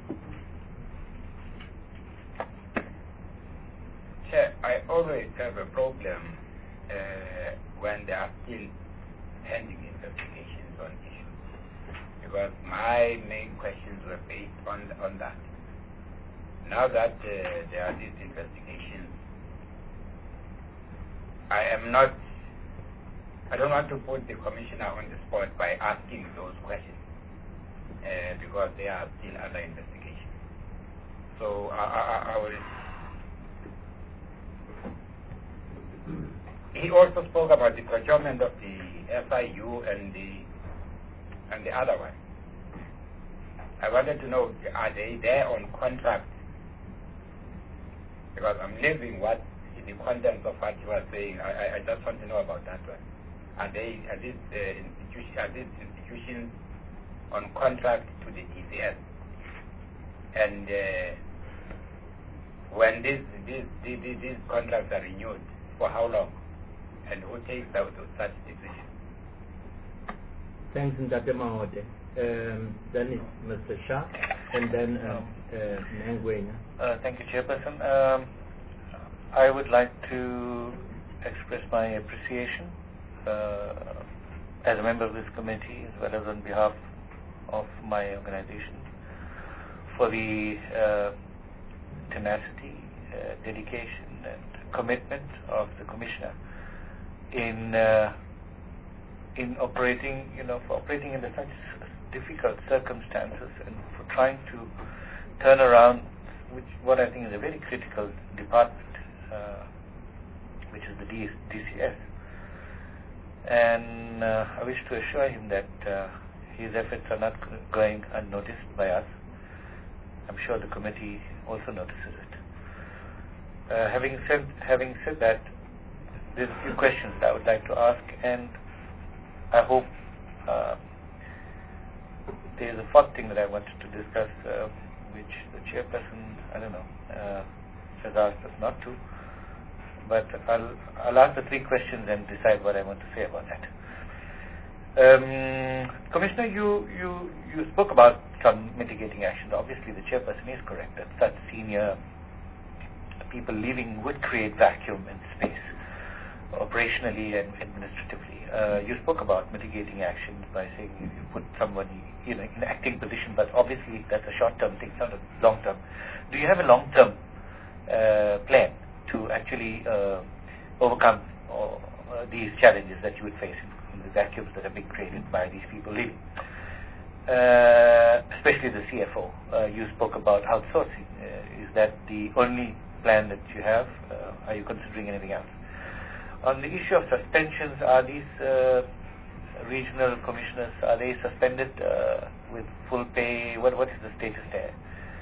Chair, I always have a problem when there are still pending investigations on issues, because my main questions were based on that. Now that there are these investigations, I don't want to put the commissioner on the spot by asking those questions, because they are still under investigation. So I will. He also spoke about the procurement of the SIU and the other one. I wanted to know, are they there on contract? Because I'm leaving what the content of what you are saying. I just want to know about that one. Are these institutions on contract to the DCS? And when these contracts are renewed, for how long? And who takes out such decisions? Thanks, Dr. Mahmoud. Then it's Mr. Shah, and then Nangwenya. Thank you, Chairperson. I would like to express my appreciation as a member of this committee, as well as on behalf of my organization, for the tenacity, dedication, and commitment of the Commissioner in operating, for operating in such difficult circumstances, and for trying to turn around what I think is a very critical department, which is the DCS. And I wish to assure him that his efforts are not going unnoticed by us. I'm sure the committee also notices it. Having said that, there's a few questions that I would like to ask, and I hope there's a fourth thing that I wanted to discuss, which the chairperson, has asked us not to. But I'll ask the three questions and decide what I want to say about that. Commissioner, you spoke about some mitigating actions. Obviously, the chairperson is correct that such senior people leaving would create vacuum in space, operationally and administratively. You spoke about mitigating actions by saying you put somebody in an acting position, but obviously that's a short-term thing, not a long-term. Do you have a long-term plan to actually overcome these challenges that you would face in the vacuums that are being created by these people leaving? Especially the CFO. You spoke about outsourcing. Is that the only plan that you have? Are you considering anything else? On the issue of suspensions, are these regional commissioners, are they suspended with full pay? What is the status there?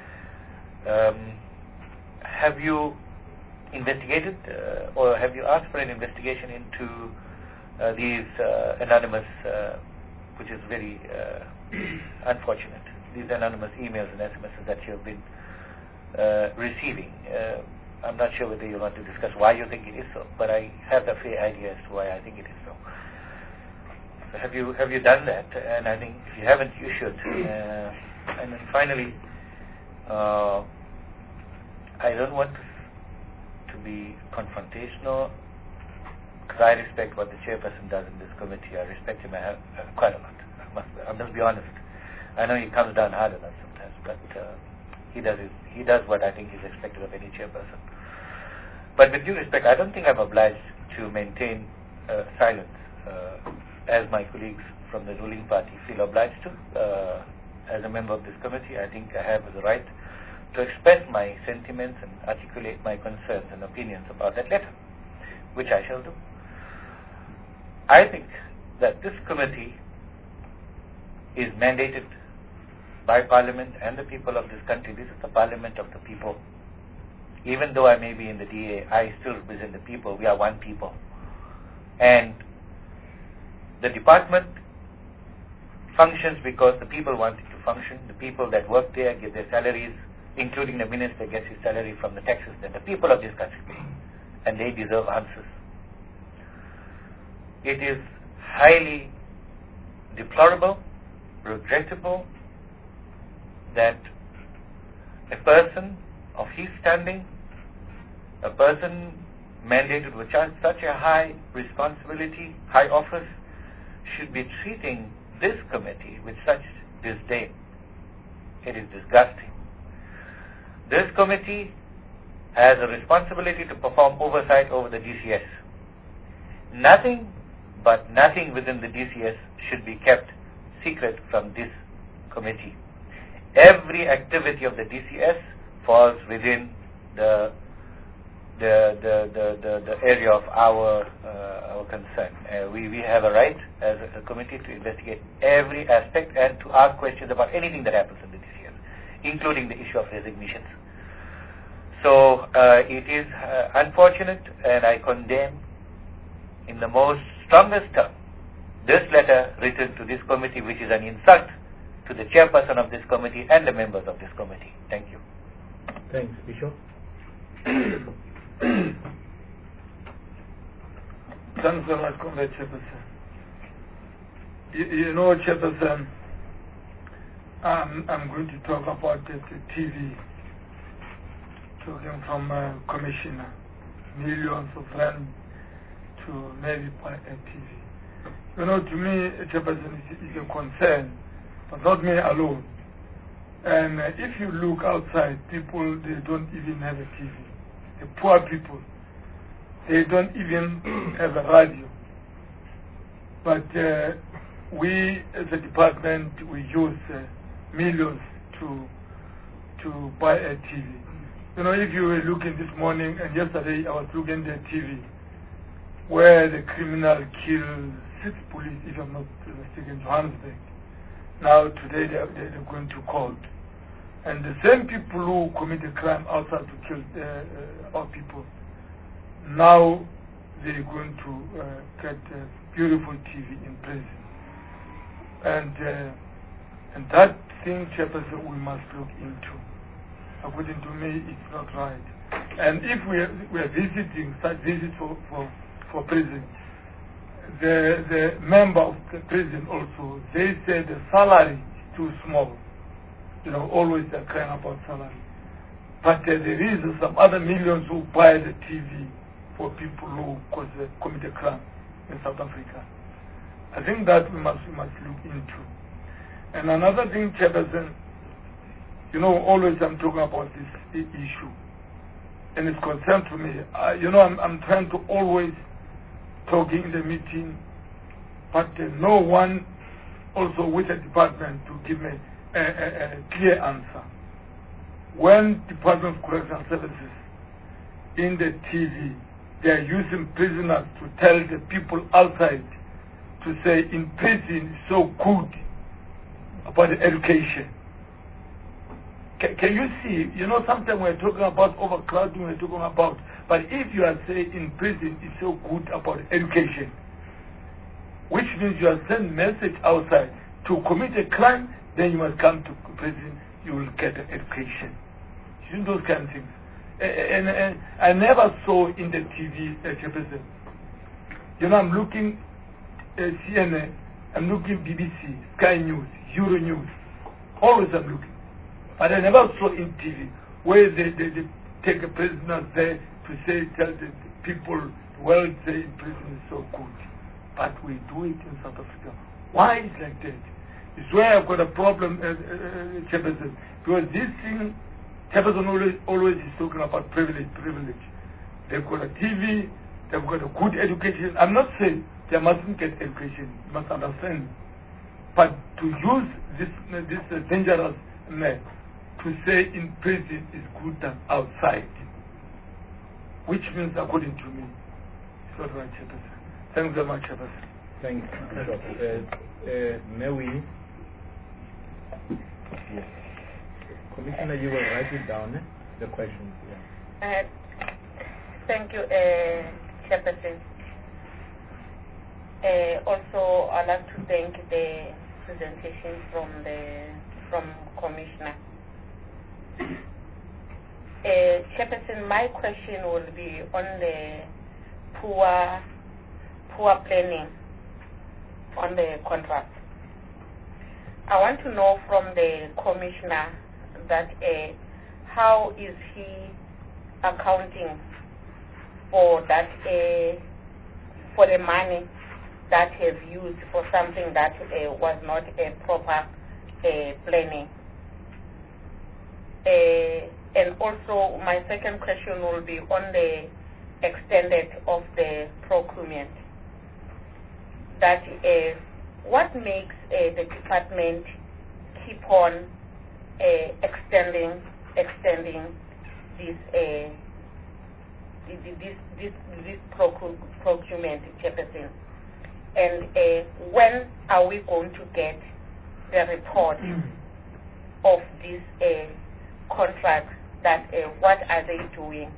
Have you investigated or have you asked for an investigation into these anonymous, which is very unfortunate, these anonymous emails and SMSs that you have been receiving? I'm not sure whether you want to discuss why you think it is so, but I have a fair idea as to why I think it is so. Have you done that? And I think if you haven't, you should. And then finally, I don't want to be confrontational, because I respect what the chairperson does in this committee. I respect him quite a lot. I must be honest. I know he comes down hard on us sometimes, but he does what I think is expected of any chairperson. But with due respect, I don't think I'm obliged to maintain silence, as my colleagues from the ruling party feel obliged to. As a member of this committee, I think I have the right to express my sentiments and articulate my concerns and opinions about that letter, which I shall do. I think that this committee is mandated by Parliament and the people of this country. This is the Parliament of the people. Even though I may be in the DA, I still represent the people. We are one people. And the department functions because the people want it to function. The people that work there get their salaries, including the minister gets his salary from the taxes that the people of this country pay. And they deserve answers. It is highly deplorable, regrettable, that a person of his standing, a person mandated with such a high responsibility, high office, should be treating this committee with such disdain. It is disgusting. This committee has a responsibility to perform oversight over the DCS. Nothing but nothing within the DCS should be kept secret from this committee. Every activity of the DCS falls within the area of our concern. We have a right as a committee to investigate every aspect and to ask questions about anything that happens in the DCS, including the issue of resignations. So it is unfortunate, and I condemn in the most strongest term this letter written to this committee, which is an insult to the chairperson of this committee and the members of this committee. Thank you. Thanks, Bishop. Thanks very much, Comrade Chairperson. You know, Chairperson, I'm going to talk about the TV, talking from Commissioner, millions of rand to maybe buy a TV. You know, to me, Chairperson, is a concern, but not me alone. And if you look outside, people, they don't even have a TV. The poor people, they don't even have a radio. But we, as a department, we use millions to buy a TV. You know, if you were looking this morning, and yesterday I was looking at the TV, where the criminal killed 6 police, if I'm not mistaken, in Johannesburg. Now, today they're going to court. And the same people who commit a crime outside to kill our people, now they're going to get a beautiful TV in prison. And that thing, Chairperson, we must look into. According to me, it's not right. And if we are visiting such visits for prison, the member of the prison also, they say the salary is too small. You know, always they're crying about salary. But there is some other millions who buy the TV for people who commit a crime in South Africa. I think that we must look into. And another thing, Chairperson, you know, always I'm talking about this issue, and it's concerned to me. You know, I'm trying to always talking in the meeting, but no one also with the department to give me a clear answer. When Department of Correctional Services in the TV, they are using prisoners to tell the people outside to say in prison is so good about the education. Can you see, you know, sometimes we're talking about overcrowding, we're talking about, but if you are saying in prison is so good about education, which means you are sending message outside to commit a crime, then you must come to prison, you will get an education. You know, those kind of things. And I never saw in the TV, Chairperson. You know, I'm looking CNN, I'm looking BBC, Sky News, Euro News. Always I'm looking. But I never saw in TV where they take a prisoner there to tell the people, well, say prison is so good. But we do it in South Africa. Why is like that? It's where I've got a problem, Chairperson, because this thing Chairperson always is talking about privilege. They've got a TV, they've got a good education. I'm not saying they mustn't get education, you must understand. But to use this dangerous map to say in prison is good than outside, which means, according to me, it's not right, Chairperson. Thank you very much, Chairperson. Thank you. May we? Yes. Commissioner, you will write it down, the questions. Yeah. Thank you, Chairperson. Also, I'd like to thank the presentation from Commissioner. Chairperson, my question will be on the poor planning on the contract. I want to know from the Commissioner that how is he accounting for that for the money that has used for something that was not a proper planning. And also my second question will be on the extended of the procurement. That what makes the department keep on extending this procurement, Chairperson? And when are we going to get the report of this contract? That what are they doing?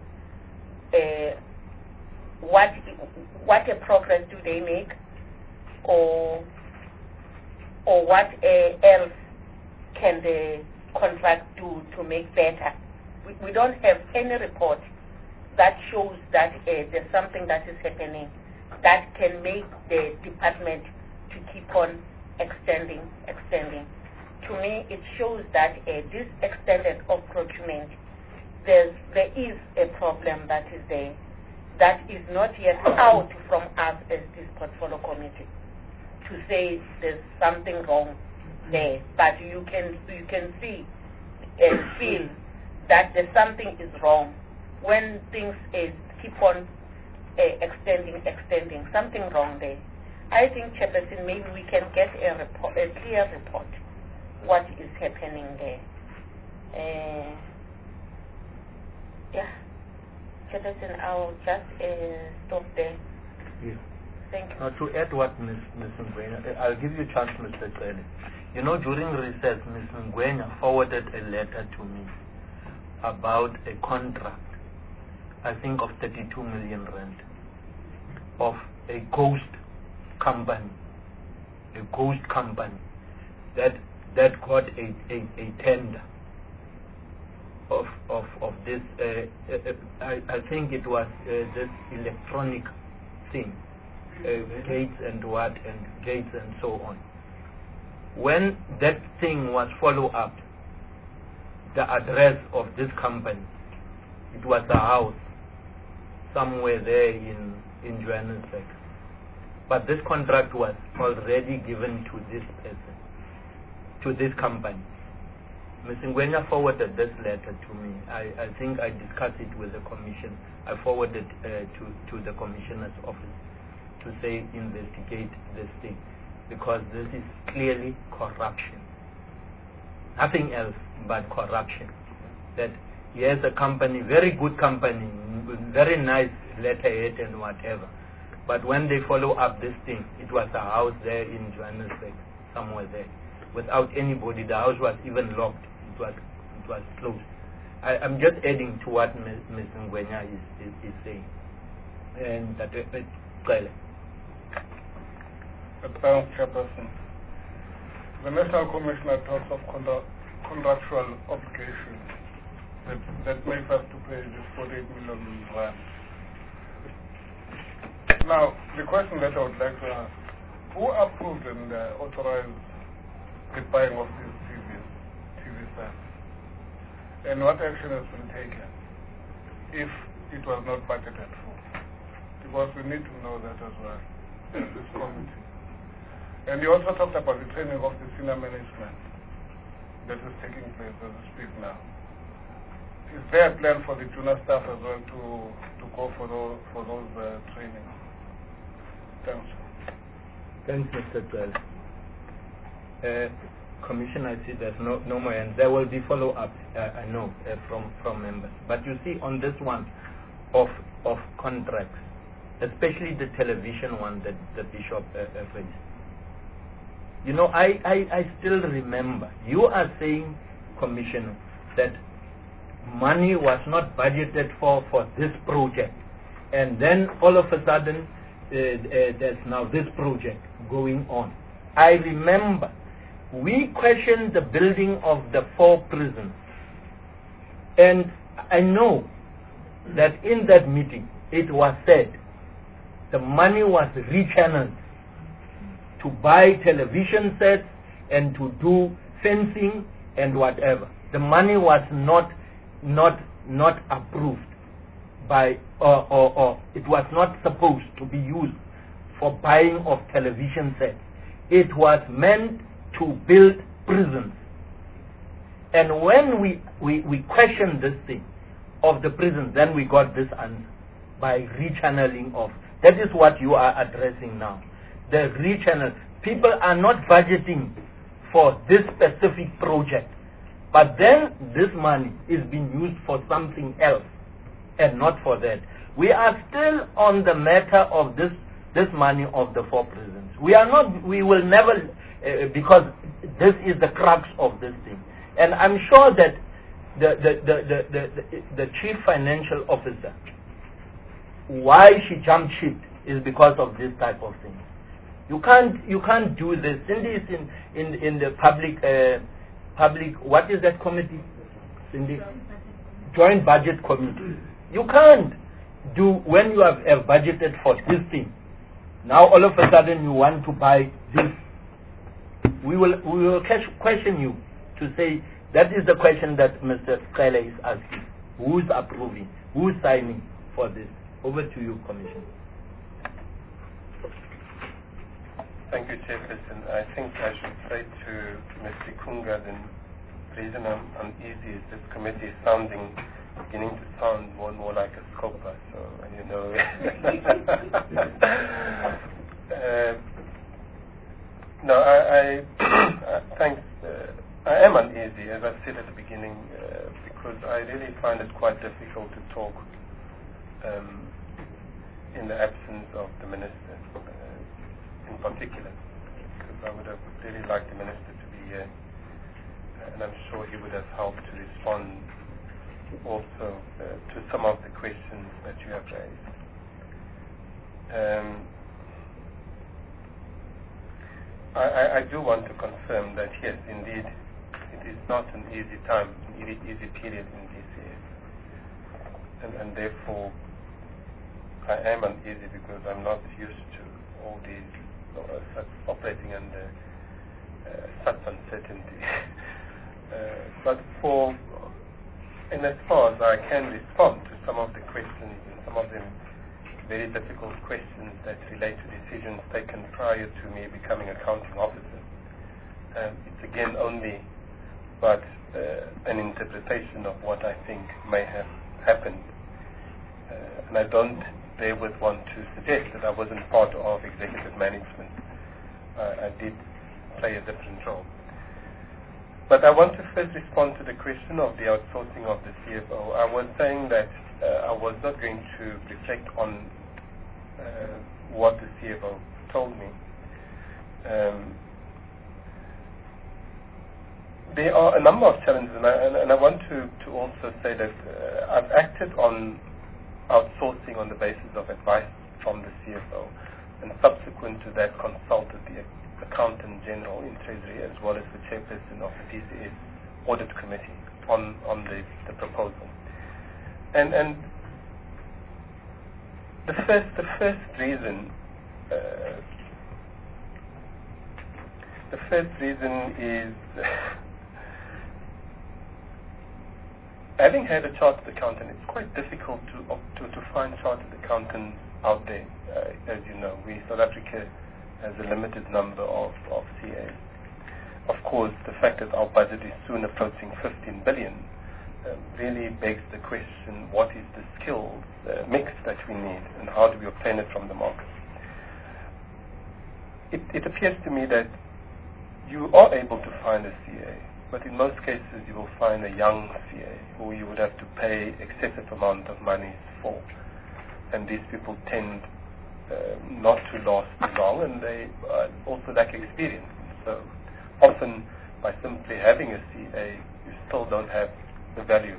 What a progress do they make, or what else can the contract do to make better? We don't have any report that shows that there's something that is happening that can make the department to keep on extending. To me, it shows that this extended of procurement, there is a problem that is there, that is not yet out from us as this portfolio committee to say there's something wrong there, but you can see and feel that there's something is wrong when things keep on extending, something wrong there. I think, Chairperson, maybe we can get a clear report what is happening there. Yeah, Chairperson, I'll just stop there. Yeah. Thank you. Now, to add what Ms. Ngwenya, I'll give you a chance, Mr. Cele. You know, during recess, Ms. Ngwenya forwarded a letter to me about a contract, I think of 32 million rand, of a ghost company that got a tender of this. I think it was this electronic thing, gates and so on. When that thing was followed up, the address of this company, it was a house somewhere there in Johannesburg. But this contract was already given to this person, to this company. Ms. Ngwenya forwarded this letter to me. I think I discussed it with the commission. I forwarded to the commissioner's office to say investigate this thing, because this is clearly corruption. Nothing else but corruption. That here's a company, very good company, very nice letterhead and whatever. But when they follow up this thing, it was a house there in Johannesburg, somewhere there, without anybody. The house was even locked. It was closed. I'm just adding to what Ms. Ngwenya is saying. And that clearly. Thanks, Chairperson. The National Commissioner talks of contractual obligations that make us to pay this 48 million rand. Now, the question that I would like to ask, who approved and authorized the buying of these TV sets? And what action has been taken if it was not budgeted for? Because we need to know that as well in this committee. And you also talked about the training of the senior management that is taking place as we speak now. is there a plan for the junior staff as well to go for those trainings? Thanks. Thanks, Mr. Twell. Commissioner, I see there's no more, and there will be follow-up, I know, from members. But you see, on this one of contracts, especially the television one that the Bishop raised, you know, I still remember, you are saying, Commissioner, that money was not budgeted for this project, and then all of a sudden there's now this project going on. I remember we questioned the building of the 4 prisons, and I know that in that meeting it was said the money was rechanneled to buy television sets and to do fencing and whatever. The money was not approved by or it was not supposed to be used for buying of television sets. It was meant to build prisons. And when we questioned this thing of the prisons, then we got this answer by rechanneling of. That is what you are addressing now. The rechannel. People are not budgeting for this specific project, but then this money is being used for something else and not for that. We are still on the matter of this money of the 4 prisons. We will never, because this is the crux of this thing. And I'm sure that the chief financial officer, why she jumped ship is because of this type of thing. You can't do this. Cindy is in the public, what is that committee? Cindy? Joint Budget Committee. You can't do, when you have budgeted for this thing, now all of a sudden you want to buy this. We will question you to say, that is the question that Mr. Kyle is asking. Who's approving? Who's signing for this? Over to you, Commissioner. Thank you, Chairperson. I think I should say to Mr. Kunga, the reason I'm uneasy is this committee is beginning to sound more and more like a scopa. So, you know. No, I thanks. I am uneasy, as I said at the beginning, because I really find it quite difficult to talk in the absence of the Minister in particular, because I would have really liked the Minister to be here, and I'm sure he would have helped to respond also to some of the questions that you have raised. I do want to confirm that yes, indeed, it is not an easy time, an easy period in DCS, and therefore I am uneasy because I'm not used to all these operating under such uncertainty. But in as far as I can respond to some of the questions, and some of them very difficult questions that relate to decisions taken prior to me becoming accounting officer, it's again only but an interpretation of what I think may have happened, and I don't therewith want to suggest that I wasn't part of executive management. I did play a different role. But I want to first respond to the question of the outsourcing of the CFO. I was saying that I was not going to reflect on what the CFO told me. There are a number of challenges, and I want to also say that I've acted on outsourcing on the basis of advice from the CFO, and subsequent to that consulted the Accountant General in Treasury as well as the Chairperson of the DCS Audit Committee on the proposal. And the first reason is having had a chartered accountant, it's quite difficult to find chartered accountants out there. As you know, South Africa has a limited number of CAs. Of course, the fact that our budget is soon approaching 15 billion really begs the question, what is the skills mix that we need, and how do we obtain it from the market? It appears to me that you are able to find a CA, but in most cases you will find a young CA who you would have to pay excessive amount of money for, and these people tend not to last long, and they also lack experience. So often, by simply having a CA, you still don't have the value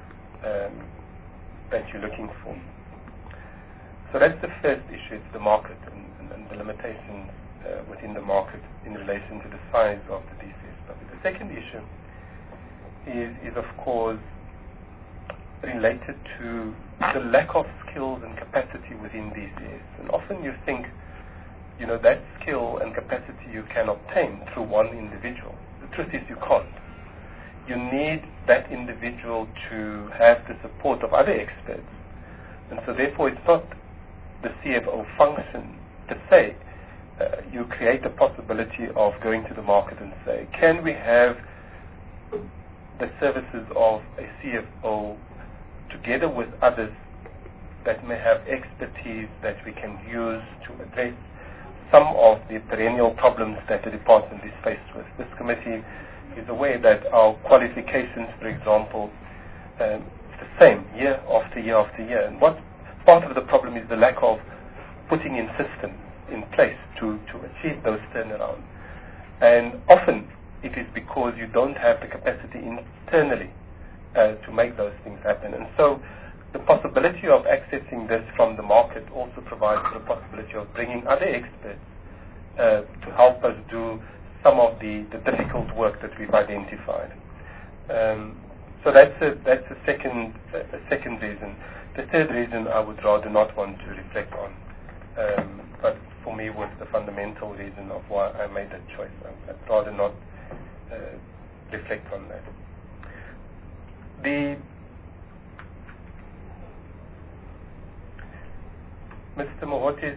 that you're looking for. So that's the first issue, it's the market and the limitations within the market in relation to the size of the DCS budget. The second issue is of course related to the lack of skills and capacity within DCS. And often you think, that skill and capacity you can obtain through one individual. The truth is you can't. You need that individual to have the support of other experts. And so therefore it's not the CFO function per se. You create the possibility of going to the market and say, can we have the services of a CFO together with others that may have expertise that we can use to address some of the perennial problems that the department is faced with. This committee is aware that our qualifications, for example, is the same year after year after year. And what part of the problem is the lack of putting in systems in place to achieve those turnarounds. And often it is because you don't have the capacity internally to make those things happen. And so the possibility of accessing this from the market also provides the possibility of bringing other experts to help us do some of the difficult work that we've identified. So that's a second reason. The third reason I would rather not want to reflect on, but for me was the fundamental reason of why I made that choice. I'd rather not reflect on that. Mr. Mohotis,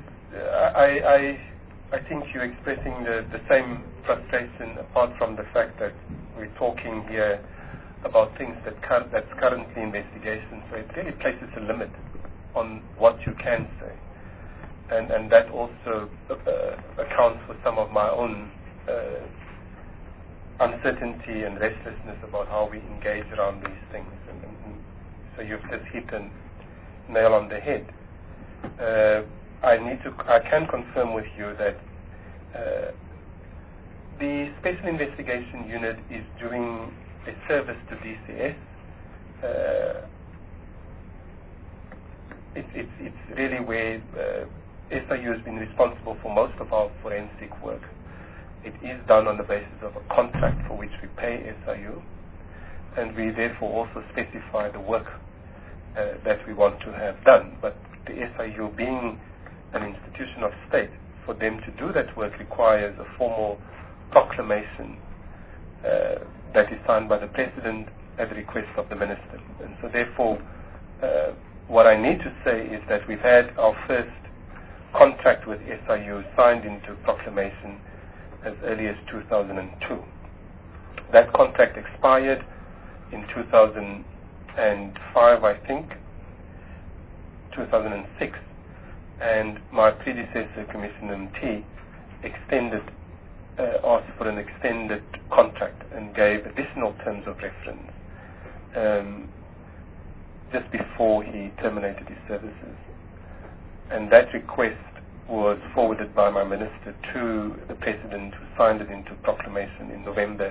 I think you're expressing the same frustration, apart from the fact that we're talking here about things that's currently investigation. So it really places a limit on what you can say. And that also accounts for some of my own uncertainty and restlessness about how we engage around these things. And so you've just hit a nail on the head. I can confirm with you that the Special Investigation Unit is doing a service to DCS. It's really where SIU has been responsible for most of our forensic work. It is done on the basis of a contract for which we pay SIU, and we therefore also specify the work that we want to have done. But the SIU, being an institution of state, for them to do that work requires a formal proclamation that is signed by the President at the request of the Minister. And so therefore, what I need to say is that we've had our first contract with SIU signed into proclamation as early as 2002. That contract expired in 2005, I think, 2006, and my predecessor, Commissioner MT, asked for an extended contract and gave additional terms of reference just before he terminated his services. And that request was forwarded by my minister to the President, who signed it into proclamation in November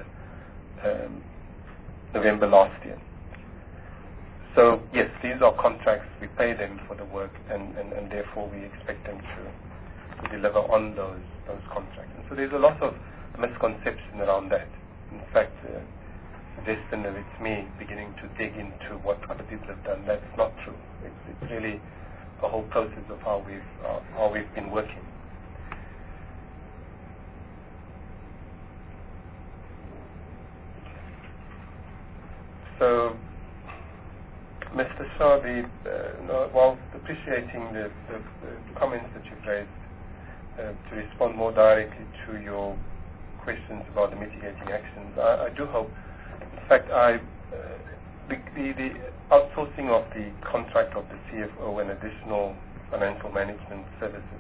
last year. So yes, these are contracts. We pay them for the work, and therefore we expect them to deliver on those contracts. And so there's a lot of misconception around that. In fact, suggestion that it's me beginning to dig into what other people have done. That's not true. It's really a whole process of how we've been working. So, Mr. Shah, whilst appreciating the comments that you've raised, to respond more directly to your questions about the mitigating actions, I do hope, in fact, the outsourcing of the contract of the CFO and additional financial management services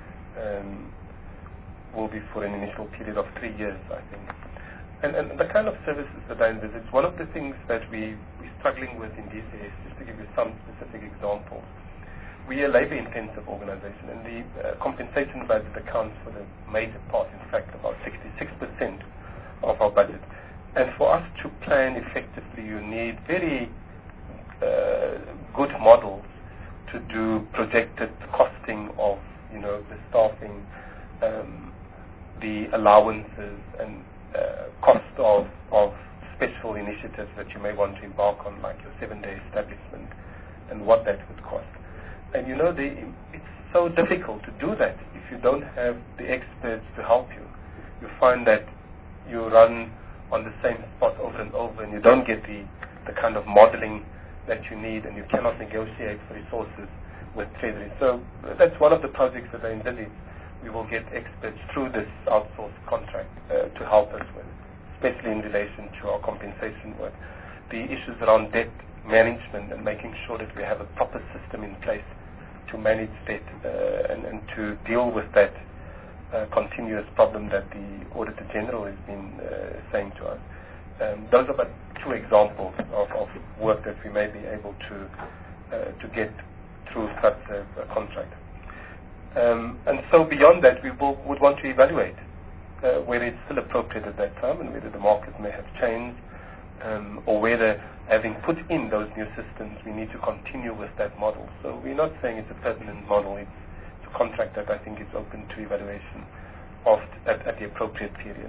will be for an initial period of 3 years, I think. And the kind of services that I envisage, one of the things that we're struggling with in DCS, just to give you some specific examples, we are a labor-intensive organization, and the compensation budget accounts for the major part, in fact, about 66% of our budget. And for us to plan effectively, you need very good models to do projected costing of, the staffing, the allowances, and cost of special initiatives that you may want to embark on, like your 7-day establishment, and what that would cost. And it's so difficult to do that if you don't have the experts to help you. You find that you run on the same spot over and over, and you don't get the kind of modeling that you need, and you cannot negotiate for resources with Treasury. So that's one of the projects that I envisage we will get experts through this outsourced contract to help us with, especially in relation to our compensation work. The issues around debt management and making sure that we have a proper system in place to manage debt and to deal with that continuous problem that the Auditor General has been saying to us. Those are but 2 examples of work that we may be able to get through such a contract. And so beyond that, we would want to evaluate whether it's still appropriate at that time, and whether the market may have changed, or whether, having put in those new systems, we need to continue with that model. So we're not saying it's a permanent model. It's a contract that I think is open to evaluation at the appropriate period.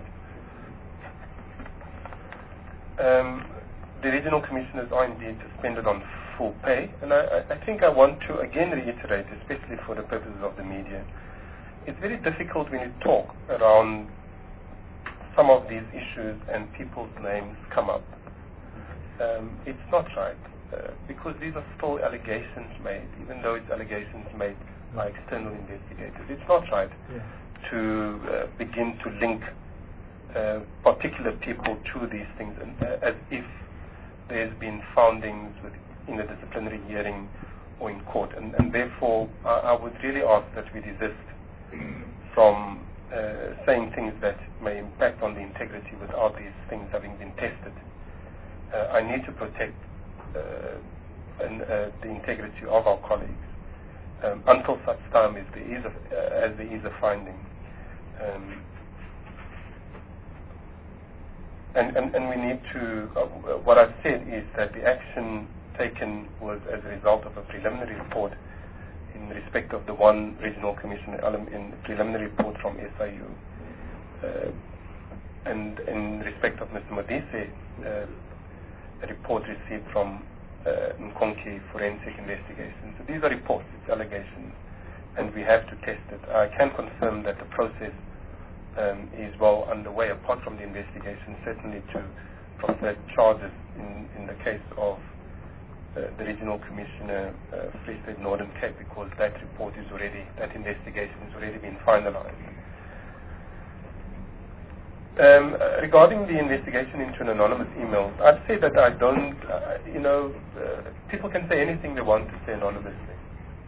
The regional commissioners are indeed suspended on full pay, and I think I want to again reiterate, especially for the purposes of the media, it's very difficult when you talk around some of these issues and people's names come up. It's not right, because these are still allegations made, even though it's allegations made by external investigators. It's not right to begin to link particular people to these things, and, as if there's been foundings in a disciplinary hearing or in court. And therefore, I would really ask that we desist from saying things that may impact on the integrity without these things having been tested. I need to protect the integrity of our colleagues until such time as there is a finding. And we need to, what I've said is that the action taken was as a result of a preliminary report in respect of the one regional commissioner in the preliminary report from SIU, and in respect of Mr. Modise, a report received from Nkonki Forensic Investigation. So these are reports, it's allegations, and we have to test it. I can confirm that the process is well underway, apart from the investigation, certainly to prefer charges in the case of the regional commissioner, Free State Northern Cape, because that investigation has already been finalized. Regarding the investigation into an anonymous email, I'd say that I don't, people can say anything they want to say anonymously.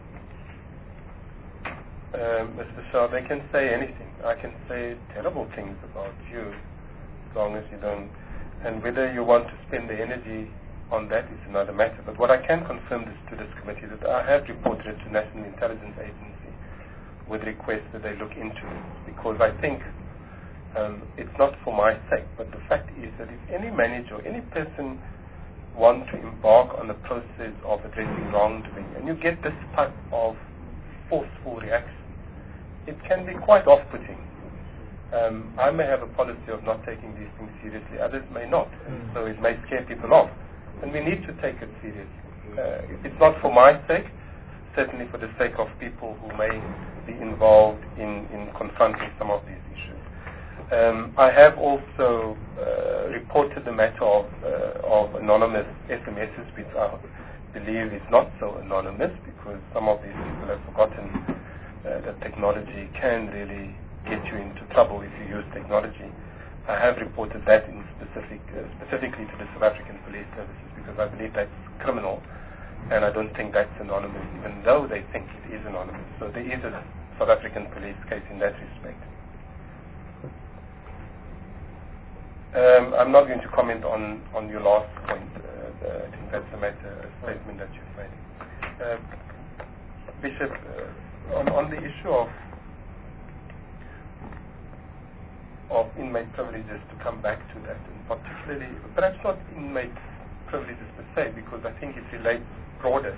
Mr. Shah, they can say anything. I can say terrible things about you, as long as you don't. And whether you want to spend the energy on that is another matter. But what I can confirm to this committee is that I have reported it to National Intelligence Agency with request that they look into it, because I think it's not for my sake, but the fact is that if any manager or any person wants to embark on the process of addressing wrongdoing, and you get this type of forceful reaction, it can be quite off-putting. I may have a policy of not taking these things seriously, others may not, and so it may scare people off, and we need to take it seriously. It's not for my sake, certainly for the sake of people who may be involved in confronting some of these issues. I have also reported the matter of anonymous SMSs, which I believe is not so anonymous, because some of these people have forgotten that technology can really get you into trouble if you use technology. I have reported that in specifically to the South African Police Services, because I believe that's criminal, and I don't think that's anonymous, even though they think it is anonymous. So there is a South African police case in that respect. I'm not going to comment on your last point. I think that's a statement that you've made. Bishop, on the issue of inmate privileges, to come back to that, and particularly, perhaps not inmate privileges per se, because I think it relates broader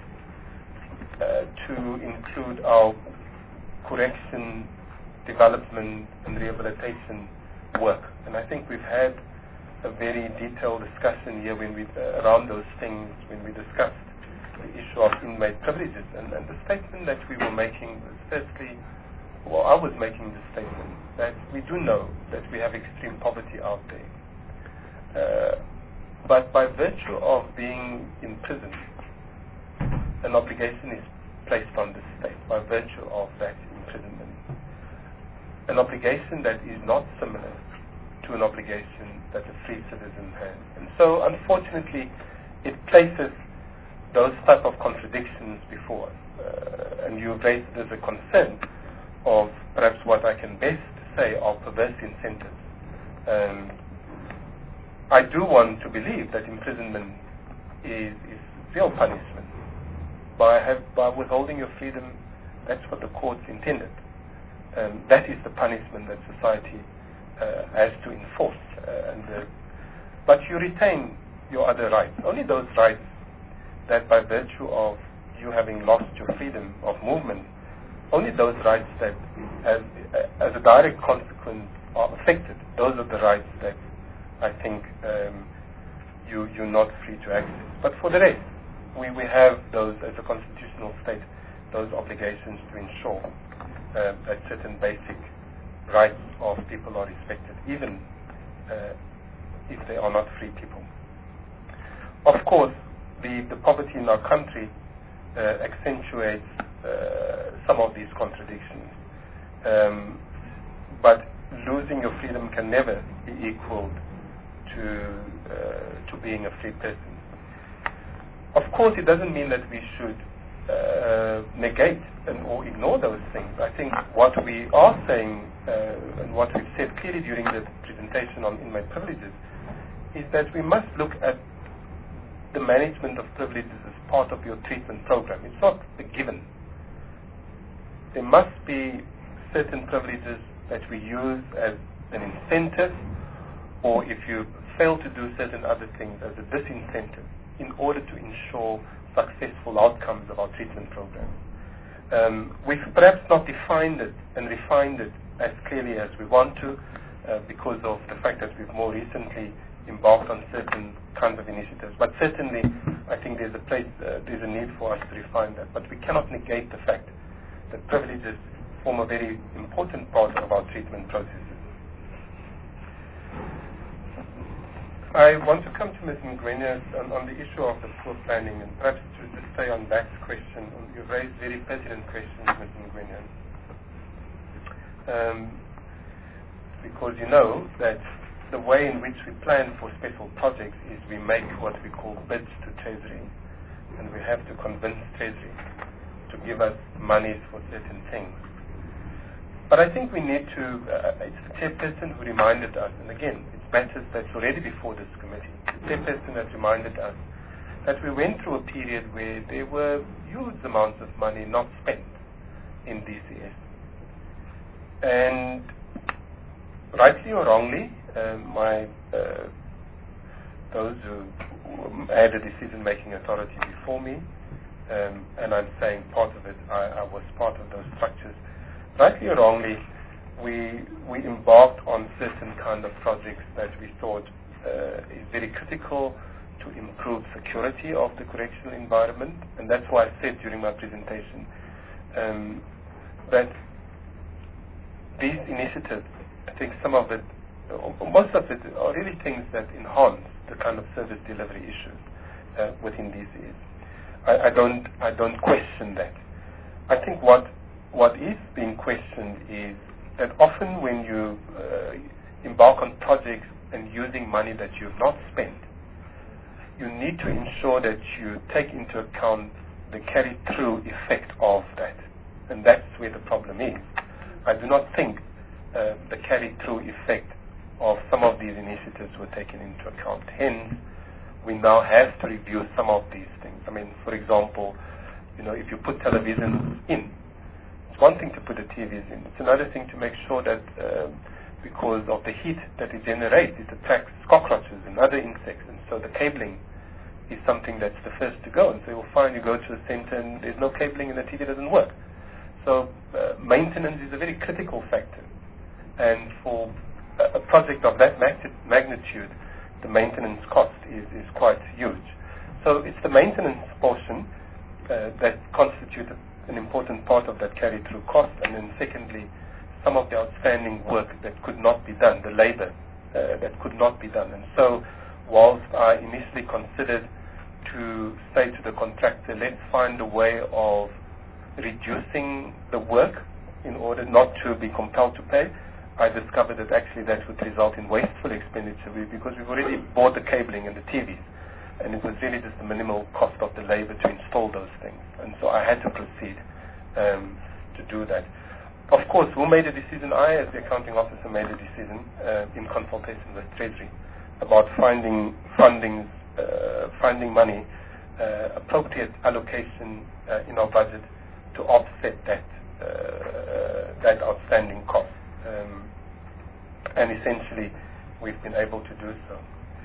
to include our correction, development, and rehabilitation work. And I think we've had a very detailed discussion here around those things when we discussed the issue of inmate privileges. And the statement that we were making was firstly, well, I was making the statement that we do know that we have extreme poverty out there. But by virtue of being in prison, an obligation is placed on the state by virtue of that imprisonment. An obligation that is not similar to an obligation that a free citizen has. And so, unfortunately, it places those type of contradictions before us. And you raised it as a concern of perhaps what I can best say are perverse incentives. I do want to believe that imprisonment is real punishment. By withholding your freedom, that's what the courts intended. That is the punishment that society has to enforce. But you retain your other rights. Only those rights that by virtue of you having lost your freedom of movement, only those rights that as a direct consequence are affected, those are the rights that I think you're not free to access. But for the rest, we have those, as a constitutional state, those obligations to ensure that certain basic rights of people are respected, even if they are not free people. Of course, the poverty in our country accentuates some of these contradictions. But losing your freedom can never be equaled to being a free person. Of course, it doesn't mean that we should negate or ignore those things. I think what we are saying and what we've said clearly during the presentation on inmate privileges is that we must look at the management of privileges as part of your treatment program. It's not a given. There must be certain privileges that we use as an incentive, or if you fail to do certain other things, as a disincentive, in order to ensure successful outcomes of our treatment program. We've perhaps not defined it and refined it as clearly as we want to because of the fact that we've more recently embarked on certain kinds of initiatives. But certainly, I think there's a need for us to refine that. But we cannot negate the fact that privileges form a very important part of our treatment processes. I want to come to Ms. Ngwenya on the issue of the poor planning, and perhaps to just say on that question, you've raised very pertinent questions, Ms. Ngwenya. Because you know that the way in which we plan for special projects is we make what we call bids to Treasury, and we have to convince Treasury to give us monies for certain things. But I think we need to, it's the chairperson who reminded us, and again, it's matters that's already before this committee, the chairperson has reminded us that we went through a period where there were huge amounts of money not spent in DCS. And rightly or wrongly, those who had a decision-making authority before me, and I'm saying part of it, I was part of those structures. Rightly or wrongly, we embarked on certain kind of projects that we thought is very critical to improve security of the correctional environment, and that's why I said during my presentation that these initiatives, I think some of it, or most of it, are really things that enhance the kind of service delivery issues within DCS. I don't question that. I think what is being questioned is that often when you embark on projects and using money that you've not spent, you need to ensure that you take into account the carry-through effect of that. And that's where the problem is. I do not think the carry-through effect of some of these initiatives were taken into account. Hence, we now have to review some of these things. I mean, for example, if you put televisions in, it's one thing to put the TVs in. It's another thing to make sure that because of the heat that it generates, it attracts cockroaches and other insects. And so the cabling is something that's the first to go. And so you'll find you go to a center and there's no cabling and the TV doesn't work. So maintenance is a very critical factor. And for a project of that magnitude, the maintenance cost is quite huge. So it's the maintenance portion that constitutes an important part of that carry-through cost. And then secondly, some of the outstanding work that could not be done, the labor that could not be done. And so whilst I initially considered to say to the contractor, let's find a way of reducing the work in order not to be compelled to pay, I discovered that actually that would result in wasteful expenditure because we've already bought the cabling and the TVs, and it was really just the minimal cost of the labor to install those things. And so I had to proceed to do that. Of course, who made the decision? I, as the accounting officer, made the decision in consultation with Treasury about finding money, appropriate allocation in our budget to offset that outstanding cost. And essentially, we've been able to do so.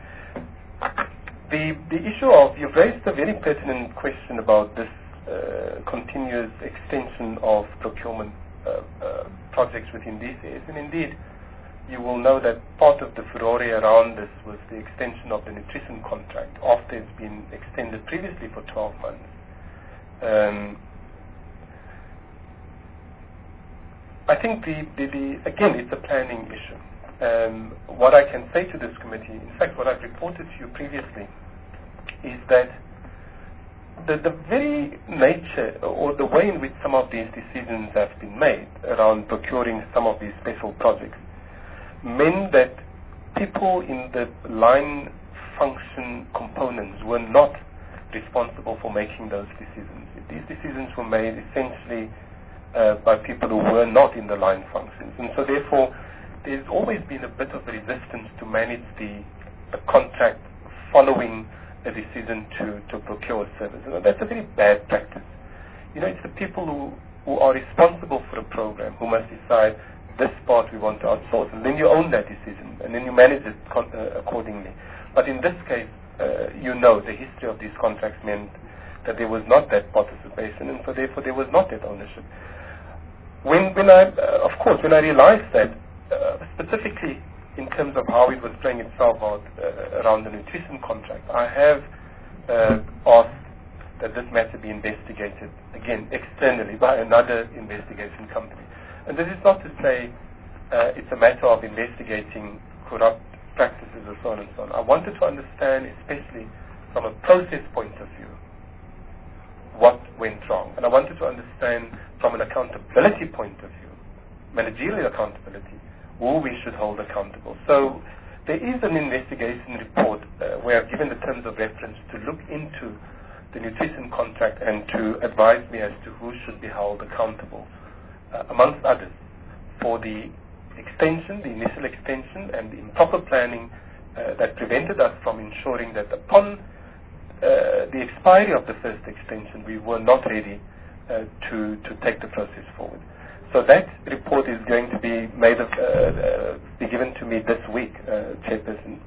The issue of, you've raised a very pertinent question about this continuous extension of procurement projects within DCS, and indeed, you will know that part of the furore around this was the extension of the nutrition contract after it's been extended previously for 12 months. I think again, it's a planning issue. What I can say to this committee, in fact, what I've reported to you previously, is that the very nature or the way in which some of these decisions have been made around procuring some of these special projects meant that people in the line function components were not responsible for making those decisions. These decisions were made essentially by people who were not in the line functions. And so therefore, there's always been a bit of resistance to manage the contract following a decision to procure a service. And that's a very bad practice. It's the people who are responsible for a program who must decide this part we want to outsource, and then you own that decision, and then you manage it accordingly. But in this case, the history of these contracts meant that there was not that participation, and so therefore there was not that ownership. When I realized that, specifically in terms of how it was playing itself out around the nutrition contract, I have asked that this matter be investigated, again, externally by another investigation company. And this is not to say it's a matter of investigating corrupt practices or so on and so on. I wanted to understand, especially from a process point of view, what went wrong. And I wanted to understand from an accountability point of view, managerial accountability, who we should hold accountable. So there is an investigation report where I've given the terms of reference to look into the nutrition contract and to advise me as to who should be held accountable, amongst others, for the extension, the initial extension, and the improper planning that prevented us from ensuring that upon the expiry of the first extension, we were not ready to take the process forward. So that report is going to be be given to me this week, Chairperson,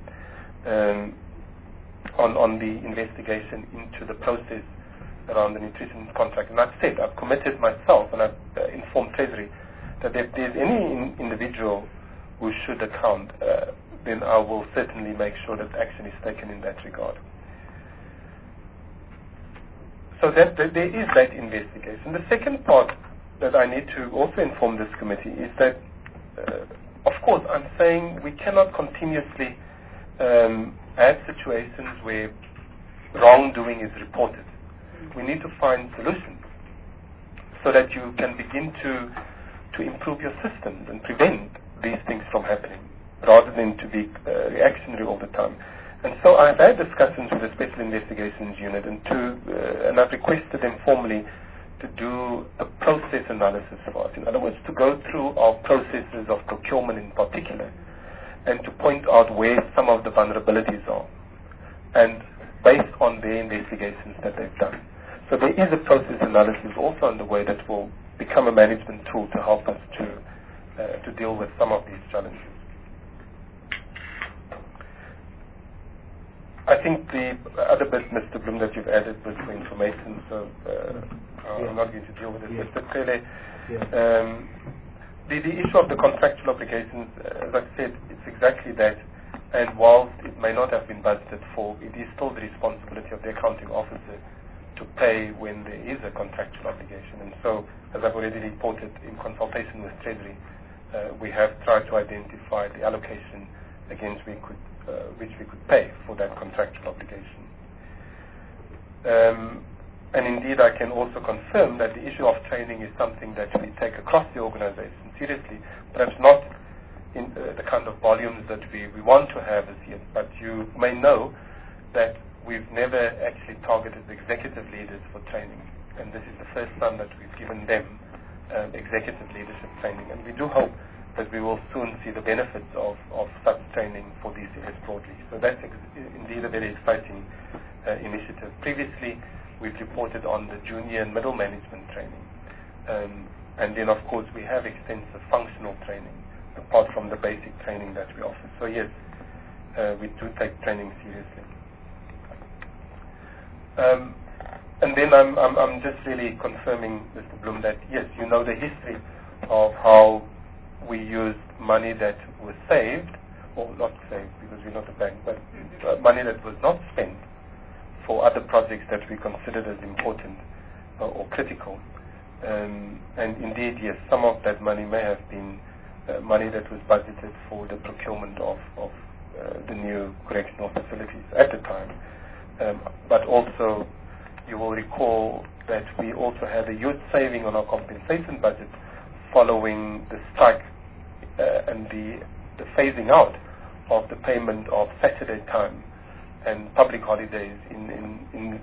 on the investigation into the process around the nutrition contract. And I've committed myself, and I've informed Treasury that if there's any individual who should account, then I will certainly make sure that action is taken in that regard. So that there is that investigation. The second part that I need to also inform this committee is that, of course, I'm saying we cannot continuously have situations where wrongdoing is reported. We need to find solutions so that you can begin to improve your systems and prevent these things from happening. rather than to be reactionary all the time. And so I've had discussions with the Special Investigations Unit and I've requested them formally to do a process analysis for us. In other words, to go through our processes of procurement in particular and to point out where some of the vulnerabilities are, and based on their investigations that they've done. So there is a process analysis also underway that will become a management tool to help us to deal with some of these challenges. I think the other bit, Mr. Bloom, that you've added was for information, so I'm not going to deal with it. Yes. But clearly, the issue of the contractual obligations, as I said, it's exactly that. And whilst it may not have been budgeted for, it is still the responsibility of the accounting officer to pay when there is a contractual obligation. And so, as I've already reported in consultation with Treasury, we have tried to identify the allocation against which we could pay for that contractual obligation. And indeed, I can also confirm that the issue of training is something that we take across the organization seriously, perhaps not in the kind of volumes that we want to have as yet, but you may know that we've never actually targeted executive leaders for training, and this is the first time that we've given them executive leadership training, and we do hope that we will soon see the benefits of such training for DCS broadly. So that's indeed a very exciting initiative. Previously, we've reported on the junior and middle management training, and then of course we have extensive functional training apart from the basic training that we offer. So yes, we do take training seriously. And then I'm just really confirming, Mr. Bloom, that yes, you know the history of how we used money that was saved, or not saved because we're not a bank, but money that was not spent for other projects that we considered as important or critical. And indeed, yes, some of that money may have been money that was budgeted for the procurement of the new correctional facilities at the time. But also, you will recall that we also had a huge saving on our compensation budget following the strike and the phasing out of the payment of Saturday time and public holidays. In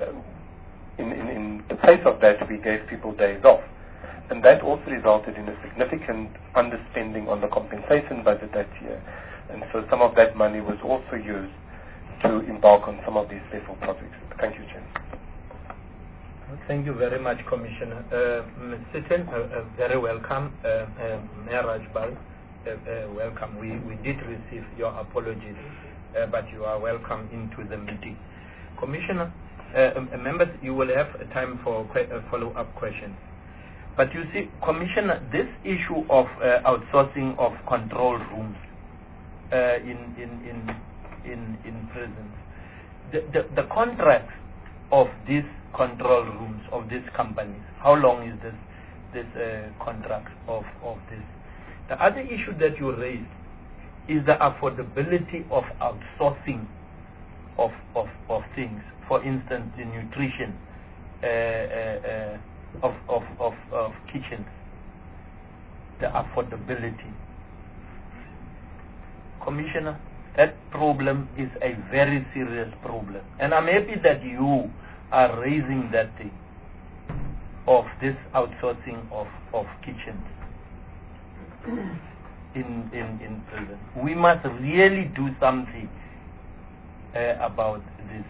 the place of that, we gave people days off, and that also resulted in a significant underspending on the compensation budget that year. And so some of that money was also used to embark on some of these special projects. Thank you, Chair. Thank you very much, Commissioner. Ms. Sitton, very welcome. Mayor Rajbal, welcome. We did receive your apologies, but you are welcome into the meeting. Commissioner, members, you will have time for follow-up questions. But you see, Commissioner, this issue of outsourcing of control rooms in prisons, the contracts of these control rooms of these companies, how long is this contract of this? The other issue that you raised is the affordability of outsourcing of things. For instance, the nutrition of kitchens, the affordability. Commissioner, that problem is a very serious problem, and I'm happy that you are raising that thing of this outsourcing of kitchens in prison. We must really do something about this.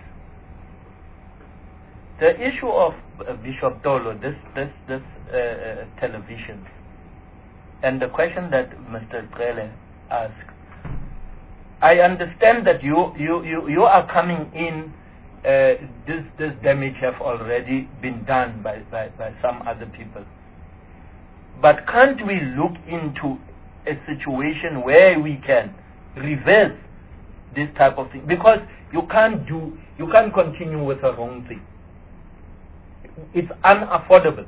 The issue of Bishop Tolo, this television, and the question that Mr. Trele asked, I understand that you are coming in. This damage have already been done by some other people. But can't we look into a situation where we can reverse this type of thing? Because you can't continue with the wrong thing. It's unaffordable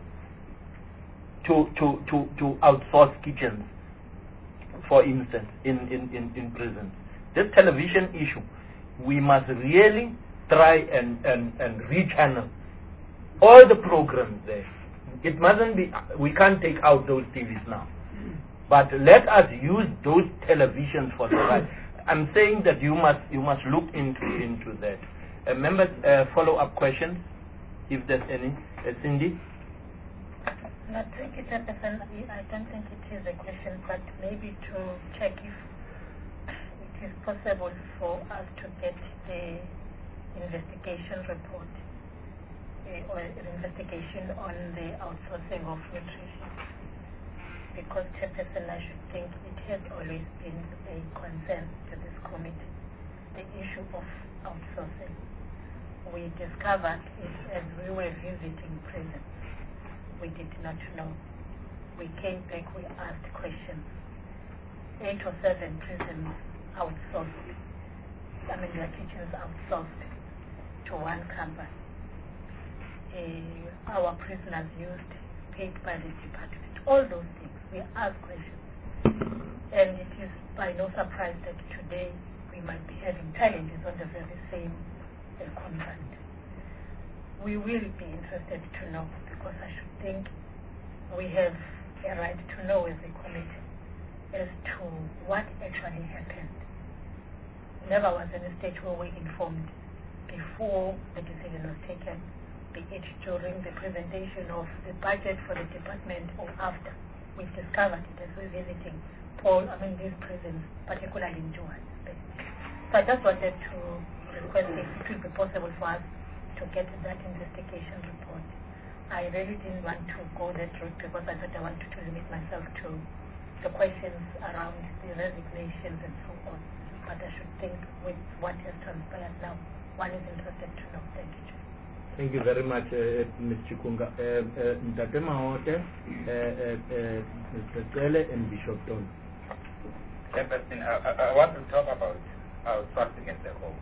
to outsource kitchens, for instance, in prisons. This television issue, we must really try and rechannel all the programs there. It mustn't be, we can't take out those TVs now. But let us use those televisions for the right. I'm saying that you must look into that. Members, follow-up questions, if there's any. Cindy? No, thank you, Chairperson. I don't think it is a question, but maybe to check if it is possible for us to get the investigation report or investigation on the outsourcing of nutrition. Because, Chairperson, I should think it has always been a concern to this committee, the issue of outsourcing. We discovered it as we were visiting prisons. We did not know. We came back, we asked questions. 8 or 7 prisons outsourced. I mean, their kitchens outsourced to one company. Our prisoners used, paid by the department. All those things. We asked questions. And it is by no surprise that today we might be having challenges on the very same contract. We will be interested to know, because I should think we have a right to know as a committee as to what actually happened. Never was in a stage where we informed before the decision was taken, be it during the presentation of the budget for the department or after. We discovered it as we're visiting these prisons, particularly in Johannesburg. So I just wanted to request if it would be possible for us to get that investigation report. I really didn't want to go that route because I thought I wanted to limit myself to the questions around the resignations and so on. But I should think with what has transpired now, one is interested to know. Thank you. Thank you very much, Ms. Chikunga. Mr. Mahote, Mr. Tsele, and Bishop Don. Chairperson, I want to talk about outsourcing as a whole.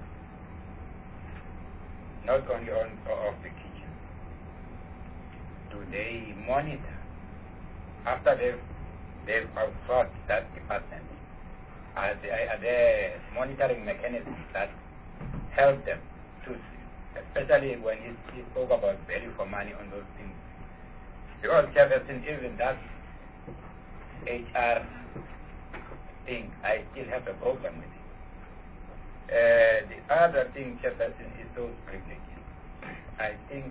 Not only of the kitchen. Do they monitor after they've outsourced that department? Are there monitoring mechanisms that help them to, especially when he spoke about value for money on those things? Because, Chairperson, even that HR thing, I still have a problem with it. The other thing, Chairperson, is those privileges. I think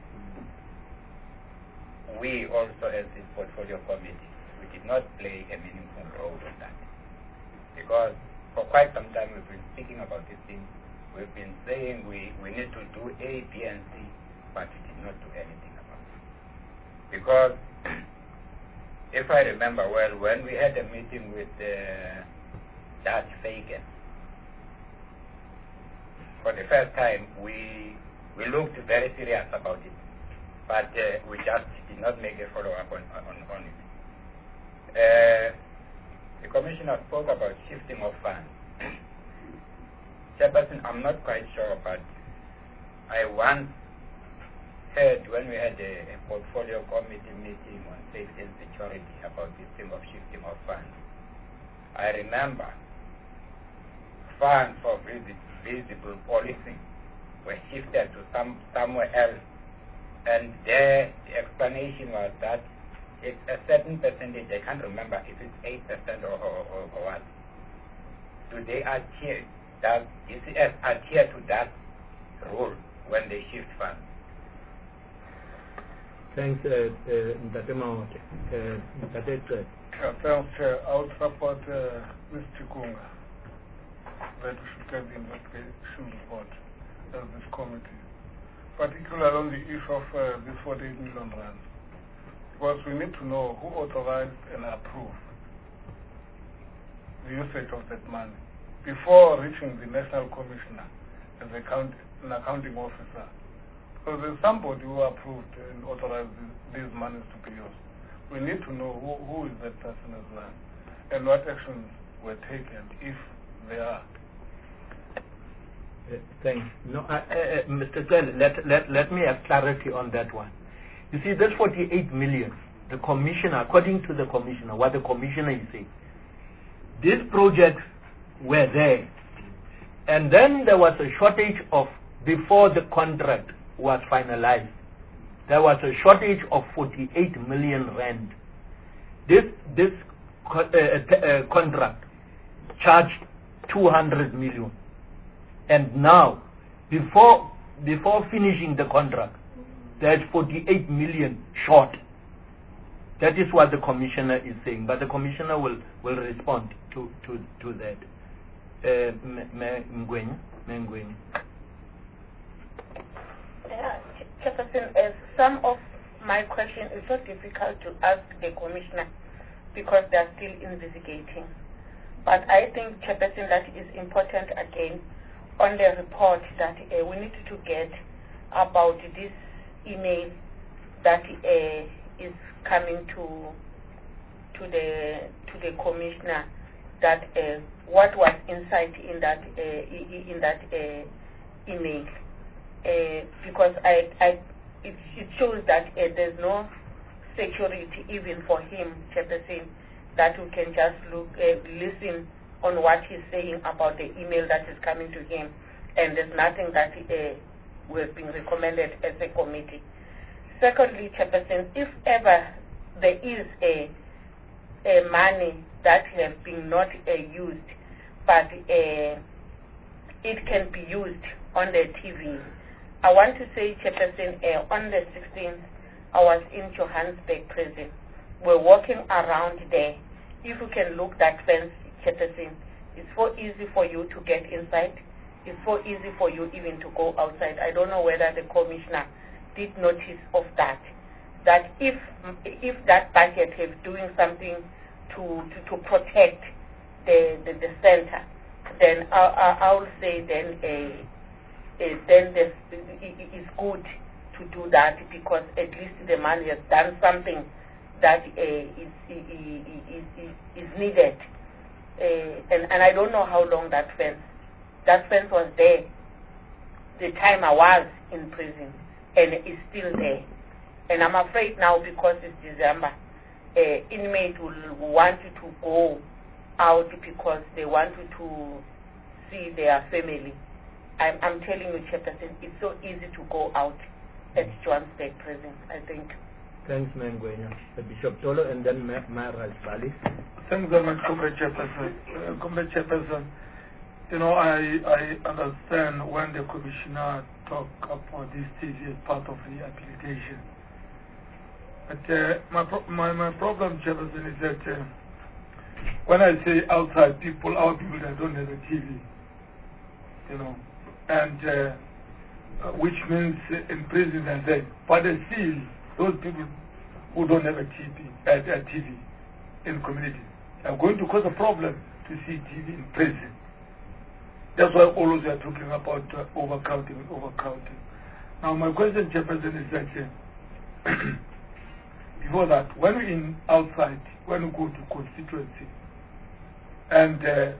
we also, as this portfolio committee, we did not play a meaningful role in that. Because for quite some time we've been speaking about these things. We've been saying we need to do A, B, and C, but we did not do anything about it. Because if I remember well, when we had a meeting with Judge Fagan, for the first time, we looked very serious about it, but we just did not make a follow-up on it. The Commissioner spoke about shifting of funds. Chairperson, I'm not quite sure, but I once heard when we had a portfolio committee meeting on safety and security about this thing of shifting of funds. I remember funds for visible policing were shifted to somewhere else, and there the explanation was that it's a certain percentage. I can't remember if it's 8% or what. Do they adhere? Does DCS adhere to that rule when they shift funds? Thanks, Mr. Mahote. Thanks, Chair. I would support Ms. Chikunga that we should get the investigation report as this committee, particularly on the issue of this 48 million rand. Because we need to know who authorized and approved the usage of that money before reaching the National Commissioner as an accounting officer. Because there's somebody who approved and authorized these monies to be used. We need to know who is that person as well, and what actions were taken, if there are. Thanks. No, Mr. Tsele, let me have clarity on that one. You see, this 48 million, the commissioner, according to the commissioner, what the commissioner is saying, these projects were there. And then there was a shortage of, before the contract was finalized, there was a shortage of 48 million rand. This contract charged 200 million, and now before finishing the contract, there's 48 million short. That is what the commissioner is saying, but the commissioner will respond to that. Mngwenya. Chairperson, some of my question is so difficult to ask the commissioner because they are still investigating. But I think, Chairperson, that it is important again on the report that we need to get about this email that is coming to the commissioner, that what was inside in that email, because it shows that there's no security even for him, Chairperson, that we can just listen on what he's saying about the email that is coming to him, and there's nothing that we have been recommended as a committee. Secondly, Chairperson, if ever there is a money that has been not used, but it can be used on the TV, I want to say, Chairperson, on the 16th, I was in Johannesburg prison. We're walking around there. If you can look that fence, Chairperson, it's so easy for you to get inside. It's so easy for you even to go outside. I don't know whether the commissioner did notice of that if that budget is doing something to protect the center, then I'll say then it's good to do that, because at least the man has done something that is needed. And I don't know how long that fence was there the time I was in prison, and it's still there. And I'm afraid now, because it's December, inmates will want to go out because they want to see their family. I'm telling you, Chairperson, it's so easy to go out at Johannesburg prison, I think. Thanks, Mngwenya. Bishop Tolo, and then Maharaj Bali. Thanks very much, Comrade Chairperson. Comrade Chairperson, you know, I understand when the commissioner talked about this TV as part of rehabilitation. But my problem, Chairperson, is that when I say outside people, our people that don't have a TV, you know, and which means in prison and then, but still those people who don't have a TV in community are going to cause a problem to see TV in prison. That's why always we are talking about overcrowding. Now my question, Chairperson, is that before that, when we're in outside, when we go to constituency, and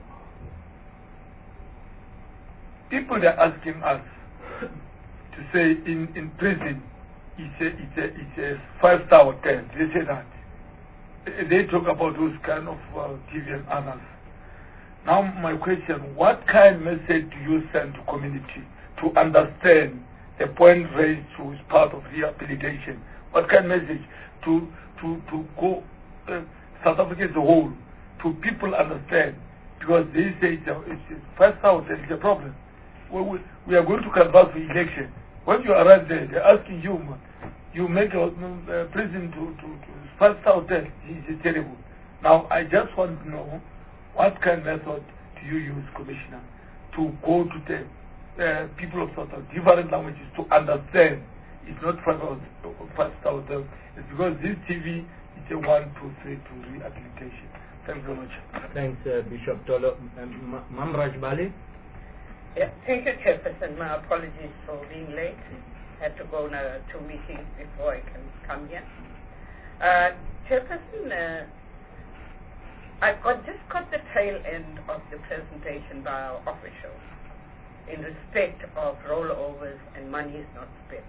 people are asking us to say in prison it's a 5-star hotel. They say that. They talk about those kind of TV and others. Now my question, what kind of message do you send to community to understand the point raised to as part of rehabilitation? What kind of message to go South Africa as a whole, to people understand? Because they say it's 5-star hotel is a problem. We are going to canvass for election. When you arrive there, they're asking you, you make a prison to 5-star hotel. It's terrible. Now, I just want to know what kind of method do you use, Commissioner, to go to the people of South Africa, different languages, to understand it's not 5-star hotel. It's because this TV is a 1, 2, 3 to rehabilitation. Thanks very much. Thanks, Bishop Tolo. Maharaj Bali. Yeah, thank you, Chairperson. My apologies for being late. I had to go on 2 meetings before I can come here. Chairperson, I just caught the tail end of the presentation by our officials in respect of rollovers and money is not spent.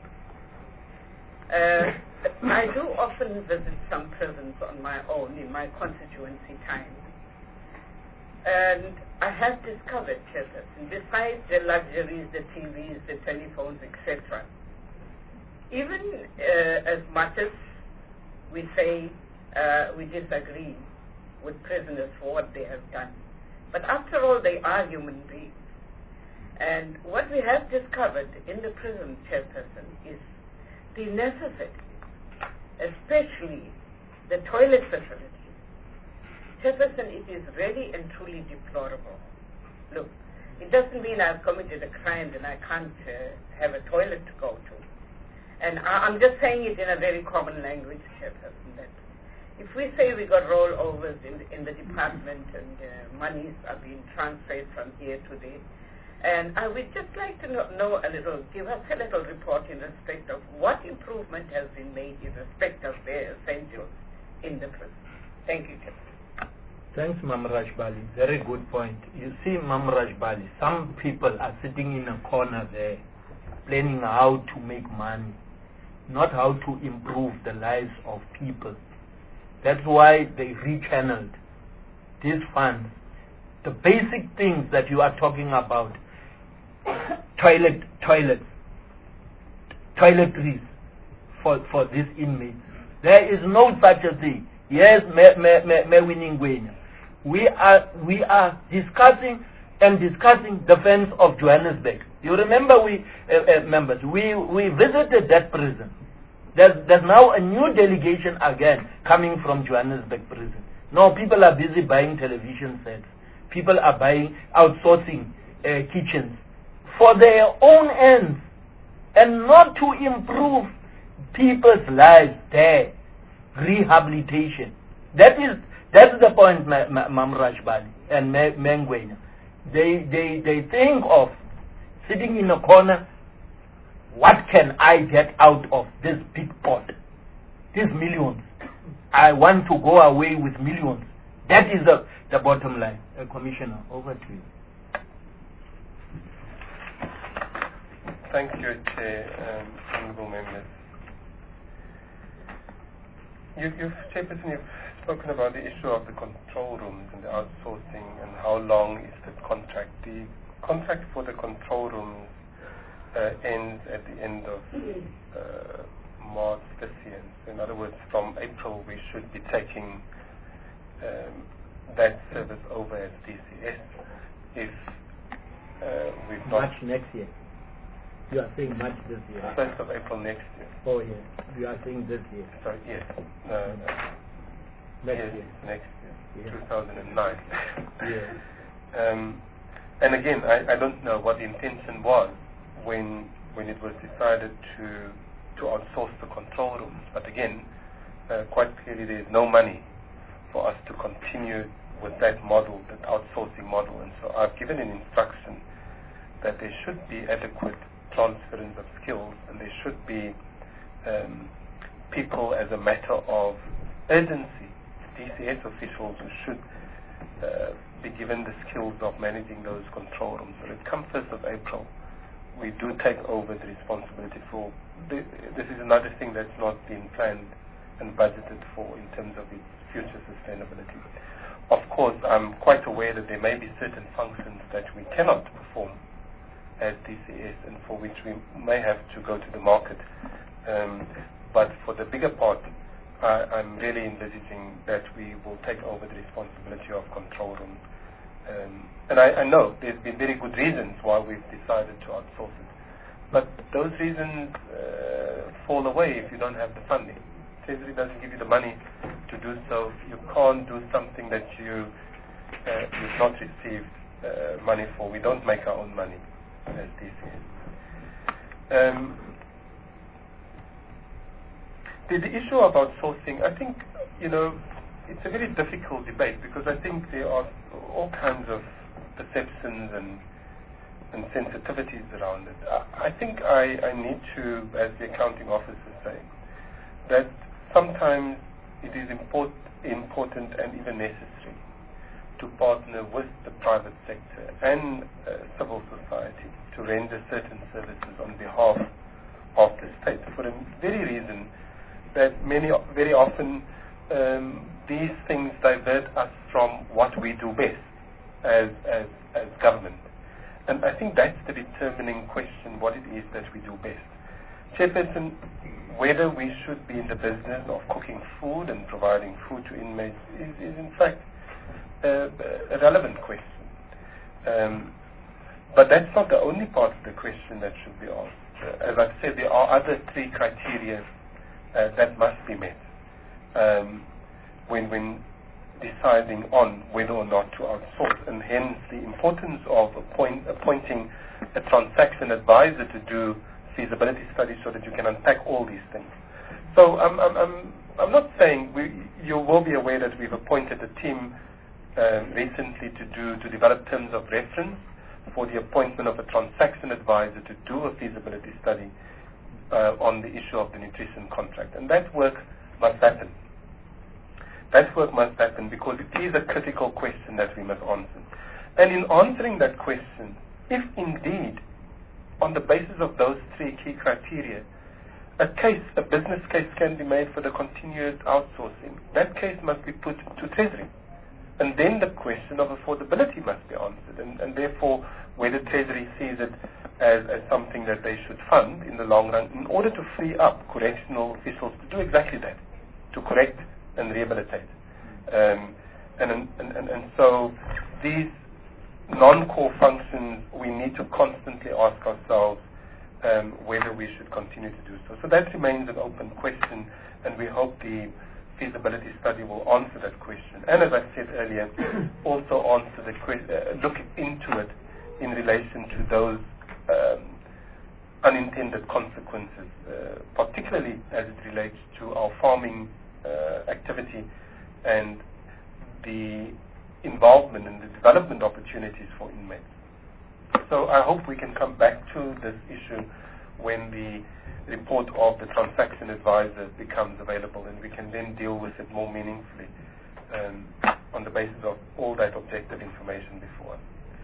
I do often visit some prisons on my own in my constituency time. And I have discovered, Chairperson, besides the luxuries, the TVs, the telephones, etc., even as much as we say we disagree with prisoners for what they have done. But after all, they are human beings. And what we have discovered in the prison, Chairperson, is the necessity, especially the toilet facilities. Chairperson, it is really and truly deplorable. Look, it doesn't mean I've committed a crime and I can't have a toilet to go to. And I'm just saying it in a very common language, Chairperson, that if we say we got rollovers in the department and monies are being transferred from here to there, and I would just like to know a little, give us a little report in respect of what improvement has been made in respect of their essentials in the prison. Thank you, Chairperson. Thanks, Mam Rajbali. Very good point. You see, Mam Rajbali, some people are sitting in a corner there planning how to make money, not how to improve the lives of people. That's why they rechanneled these funds. The basic things that you are talking about, toiletries for these inmates. There is no such a thing. Yes, we are discussing the fence of Johannesburg. You remember, members, we visited that prison. There's now a new delegation again coming from Johannesburg prison. Now people are busy buying television sets. People are outsourcing kitchens for their own ends and not to improve people's lives there. Rehabilitation. That's the point, Mam Rajbali and Mengwenya. They think of sitting in a corner. What can I get out of this big pot? These millions. I want to go away with millions. That is the bottom line. Commissioner, over to you. Thank you, Chair, honourable members. Chairperson, you've spoken about the issue of the control rooms and the outsourcing and how long is the contract. The contract for the control rooms ends at the end of March this year. So in other words, from April we should be taking that service over as DCS if we've not... March next year. You are saying March this year. 1st of April next year. Oh, yes. You are saying this year. Sorry, yes. Next yes, year. Next year. Yeah. 2009. Yeah. And again, I don't know what the intention was when it was decided to outsource the control rooms. But again, quite clearly there is no money for us to continue with that model, that outsourcing model. And so I've given an instruction that there should be adequate transference of skills, and there should be people as a matter of urgency, DCS officials who should be given the skills of managing those control rooms. So that come 1st of April, we do take over the responsibility for this is another thing that's not been planned and budgeted for in terms of its future sustainability. Of course, I'm quite aware that there may be certain functions that we cannot perform as DCS and for which we may have to go to the market. But for the bigger part, I'm really envisaging that we will take over the responsibility of control rooms. And I know there's been very good reasons why we've decided to outsource it. But those reasons fall away if you don't have the funding. Treasury doesn't give you the money to do so. You can't do something that you've not received money for. We don't make our own money as DCS. The issue of outsourcing, I think, it's a very difficult debate because I think there are all kinds of perceptions and sensitivities around it. I think I need to, as the accounting officer, say that sometimes it is important and even necessary to partner with the private sector and civil society to render certain services on behalf of the state for the very reason that very often these things divert us from what we do best as government. And I think that's the determining question, what it is that we do best. Chairperson, whether we should be in the business of cooking food and providing food to inmates is in fact a relevant question. But that's not the only part of the question that should be asked. As I've said, there are other 3 criteria that must be met when deciding on whether or not to outsource, and hence the importance of appointing a transaction advisor to do feasibility studies so that you can unpack all these things. So I'm not saying you will be aware that we've appointed a team recently to develop terms of reference for the appointment of a transaction advisor to do a feasibility study on the issue of the nutrition contract, and that work must happen. That work must happen because it is a critical question that we must answer. And in answering that question, if indeed, on the basis of those 3 key criteria, a business case can be made for the continued outsourcing, that case must be put to Treasury. And then the question of affordability must be answered, and therefore whether Treasury sees it as something that they should fund in the long run in order to free up correctional officials to do exactly that, to correct and rehabilitate. And so these non-core functions, we need to constantly ask ourselves whether we should continue to do so. So that remains an open question, and we hope the feasibility study will answer that question. And as I said earlier, also answer the look into it in relation to those unintended consequences, particularly as it relates to our farming activity and the involvement and the development opportunities for inmates. So I hope we can come back to this issue when the report of the transaction advisor becomes available, and we can then deal with it more meaningfully on the basis of all that objective information before.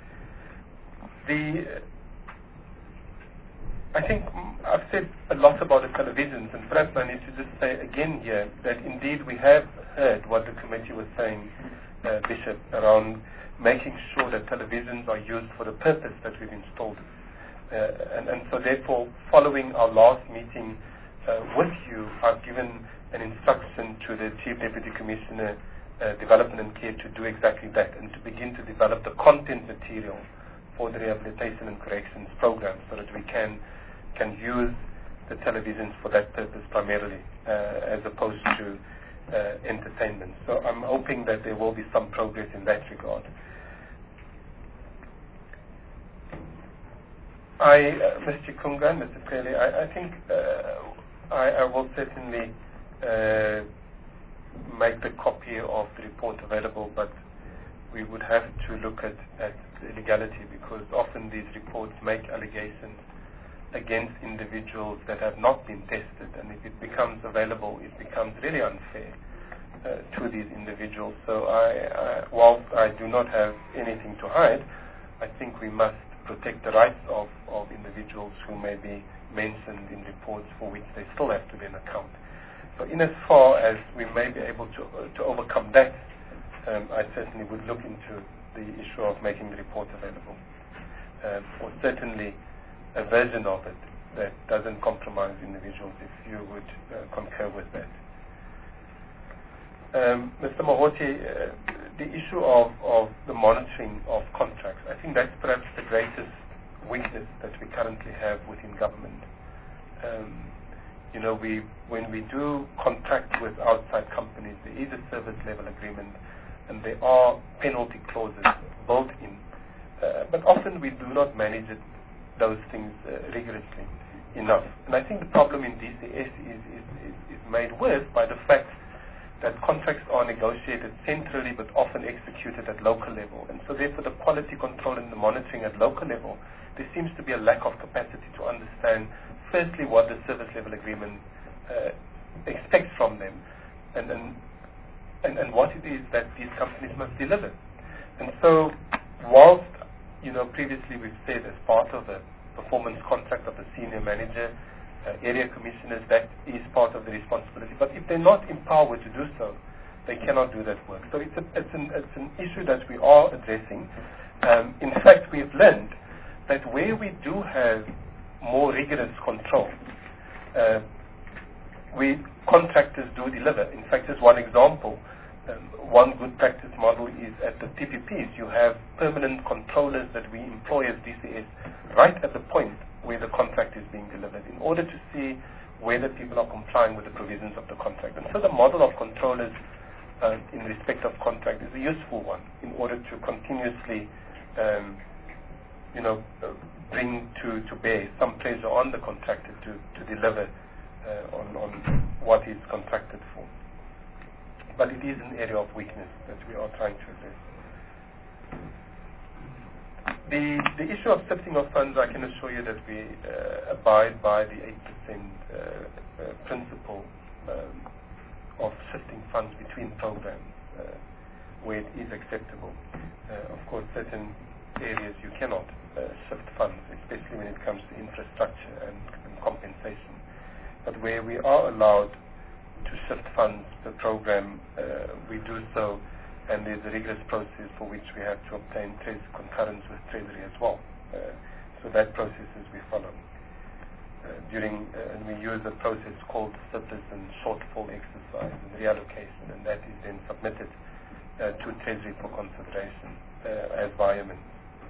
I think I've said a lot about the televisions, and perhaps I need to just say again here that indeed we have heard what the committee was saying, Bishop, around making sure that televisions are used for the purpose that we've installed. And so therefore, following our last meeting with you, I've given an instruction to the Chief Deputy Commissioner, Development and Care, to do exactly that and to begin to develop the content material for the rehabilitation and corrections program so that we can use the televisions for that purpose primarily as opposed to entertainment. So I'm hoping that there will be some progress in that regard. Mr. Chikunga, Mr. Pele, I think I will certainly make the copy of the report available, but we would have to look at the legality, because often these reports make allegations against individuals that have not been tested, and if it becomes available, it becomes really unfair to these individuals. So whilst I do not have anything to hide, I think we must protect the rights of individuals who may be mentioned in reports for which they still have to be an account. So in as far as we may be able to overcome that, I certainly would look into the issue of making the report available, or certainly a version of it that doesn't compromise individuals, if you would concur with that. Mr. Mahoti, the issue of the monitoring of contracts, I think that's perhaps the greatest weakness that we currently have within government. When we do contract with outside companies, there is a service level agreement, and there are penalty clauses built in. But often we do not manage those things rigorously enough. And I think the problem in DCS is made worse by the fact that contracts are negotiated centrally but often executed at local level. And so therefore the quality control and the monitoring at local level, there seems to be a lack of capacity to understand firstly what the service level agreement expects from them, and what it is that these companies must deliver. And so whilst previously we've said as part of the performance contract of the senior manager, area commissioners, that is part of the responsibility. But if they're not empowered to do so, they cannot do that work. So it's an issue that we are addressing. In fact, we've learned that where we do have more rigorous control, contractors do deliver. In fact, as one example, One good practice model is at the TPPs, you have permanent controllers that we employ as DCS right at the point where the contract is being delivered in order to see whether people are complying with the provisions of the contract. And so the model of controllers in respect of contract is a useful one in order to continuously bring to bear some pressure on the contractor to deliver on what is contracted for. But it is an area of weakness that we are trying to address. The issue of sifting of funds, I can assure you that we abide by the 8% principle of sifting funds between programs where it is acceptable. Of course, certain areas you cannot sift funds, especially when it comes to infrastructure and compensation. But where we are allowed to sift funds per program, we do so, and there's a rigorous process for which we have to obtain concurrence with Treasury as well. So that process is we follow. And we use a process called citizen shortfall exercise and reallocation, and that is then submitted to Treasury for consideration as violence.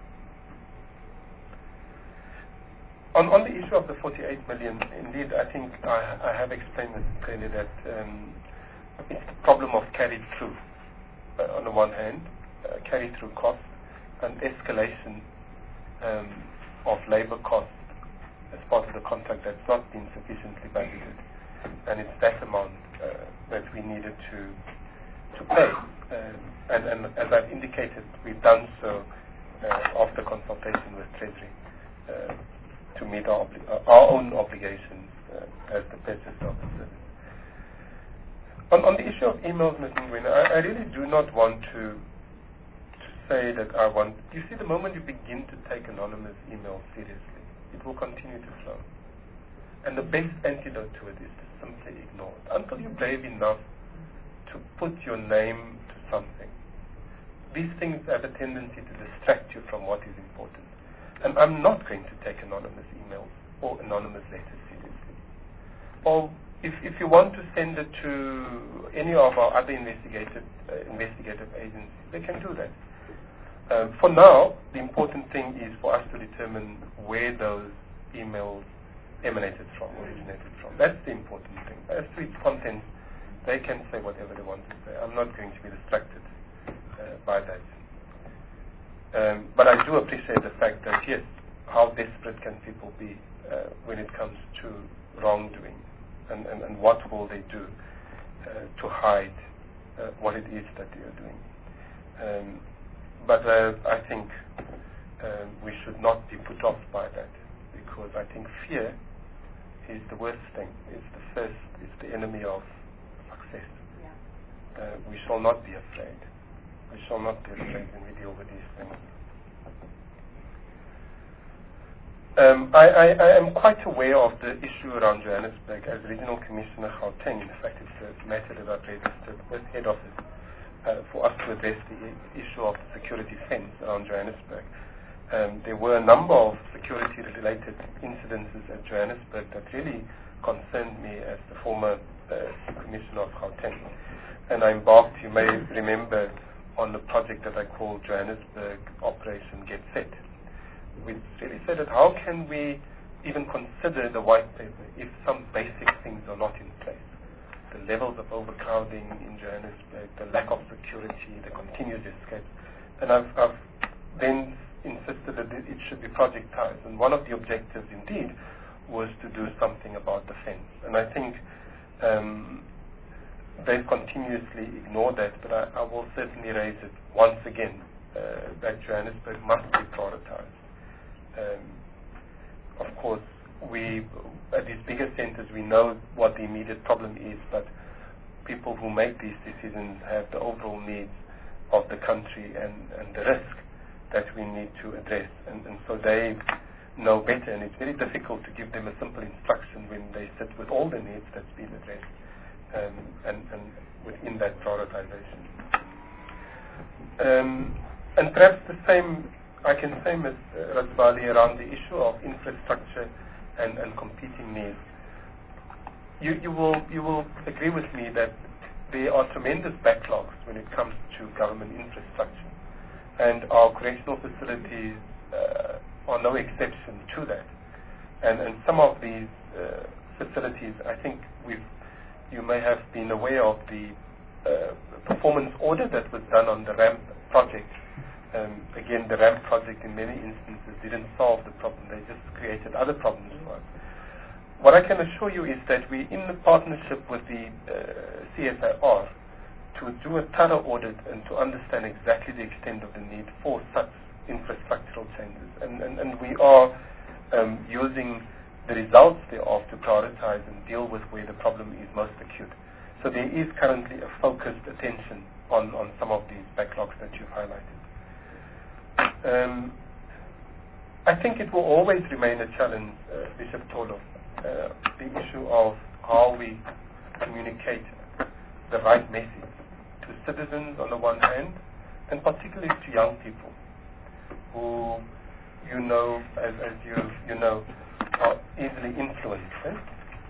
On the issue of the 48 million, indeed, I think I have explained this clearly that it's a problem of carried through. On the one hand, carried through cost and escalation of labor costs as part of the contract that's not been sufficiently budgeted, and it's that amount that we needed to pay. And as I've indicated, we've done so after consultation with Treasury. To meet our own obligations as the purchaser of the service. On the issue of emails, Ms. Ngwena, I really do not want to say that I want... You see, the moment you begin to take anonymous emails seriously, it will continue to flow. And the best antidote to it is to simply ignore it. Until you're brave enough to put your name to something, these things have a tendency to distract you from what is important. And I'm not going to take anonymous emails or anonymous letters seriously. Or if you want to send it to any of our other investigative agencies, they can do that. For now, the important thing is for us to determine where those emails emanated from, originated from. That's the important thing. As to its content, they can say whatever they want to say. I'm not going to be distracted by that. But I do appreciate the fact that, yes, how desperate can people be when it comes to wrongdoing, and what will they do to hide what it is that they are doing. But I think we should not be put off by that, because I think fear is the worst thing. It's the enemy of success. Yeah. We shall not be afraid. We shall not be afraid when we deal with these things. I am quite aware of the issue around Johannesburg. As Regional Commissioner Gauteng, in fact, it's a matter that I've registered with Head Office for us to address the issue of the security fence around Johannesburg. There were a number of security-related incidences at Johannesburg that really concerned me as the former Commissioner of Gauteng. And I embarked, you may remember, on the project that I called Johannesburg Operation Get Set. We really said that how can we even consider the white paper if some basic things are not in place? The levels of overcrowding in Johannesburg, the lack of security, the continuous escapes. And I've then insisted that it should be projectized. And one of the objectives, indeed, was to do something about the fence. And I think they've continuously ignored that, but I will certainly raise it once again, that Johannesburg must be prioritized. Of course, at these bigger centers, we know what the immediate problem is, but people who make these decisions have the overall needs of the country and the risk that we need to address. And so they know better, and it's very difficult to give them a simple instruction when they sit with all the needs that's been addressed. And within that prioritization. And perhaps the same, I can say, Ms. Razbali, around the issue of infrastructure and competing needs. You will agree with me that there are tremendous backlogs when it comes to government infrastructure, and our correctional facilities are no exception to that. And some of these facilities, I think you may have been aware of the performance audit that was done on the RAMP project. Again, the RAMP project in many instances didn't solve the problem, they just created other problems for us. What I can assure you is that we're in the partnership with the CSIR to do a thorough audit and to understand exactly the extent of the need for such infrastructural changes. And we are using the results thereof to prioritize and deal with where the problem is most acute. So there is currently a focused attention on some of these backlogs that you've highlighted. I think it will always remain a challenge, Bishop Tolo, the issue of how we communicate the right message to citizens on the one hand, and particularly to young people who, as you know, are easily influenced.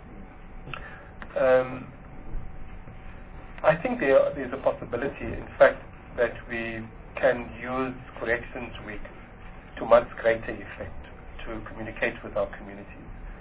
I think there's a possibility, in fact, that we can use Corrections Week to much greater effect to communicate with our communities.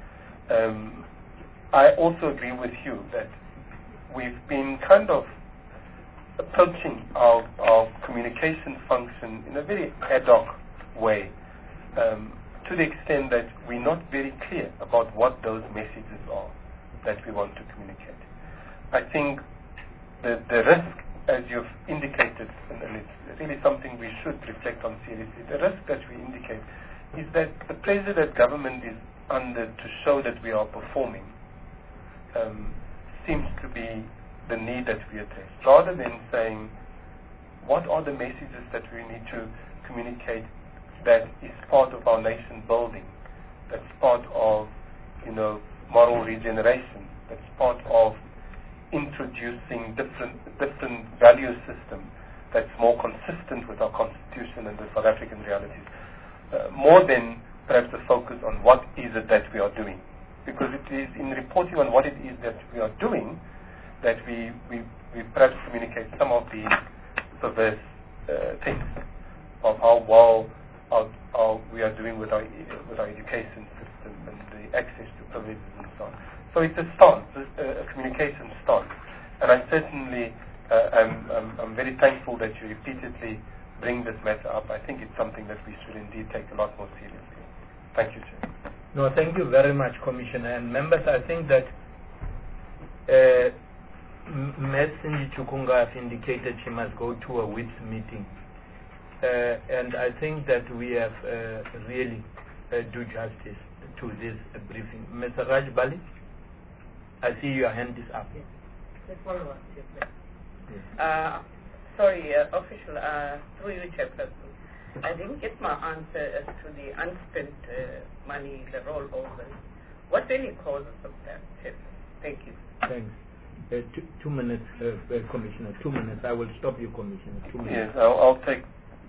I also agree with you that we've been kind of approaching our communication function in a very ad hoc way, to the extent that we're not very clear about what those messages are that we want to communicate. I think the risk, as you've indicated, and it's really something we should reflect on seriously, the risk that we indicate is that the pressure that government is under to show that we are performing seems to be the need that we address, rather than saying what are the messages that we need to communicate that is part of our nation building, that's part of moral regeneration, that's part of introducing different value system that's more consistent with our constitution and the South African realities, more than perhaps the focus on what is it that we are doing. Because it is in reporting on what it is that we are doing that we perhaps communicate some of the perverse things of how well we are doing with our education system and the access to privileges and so on. So it's a stance, a communication stance. And I certainly I'm very thankful that you repeatedly bring this matter up. I think it's something that we should indeed take a lot more seriously. Thank you, Chair. No, thank you very much, Commissioner. And members, I think that Ms. Cindy Chukunga has indicated she must go to a WITS meeting. And I think that we have really do justice to this briefing. Mr. Raj Bali, I see your hand is up. Just one more. Sorry, official, through you, Chairperson. I didn't get my answer as to the unspent money, the rollovers. What really causes of that, Chairperson? Thank you. Thanks. 2 minutes, Commissioner. 2 minutes. I will stop you, Commissioner. 2 minutes. Yes, I'll take.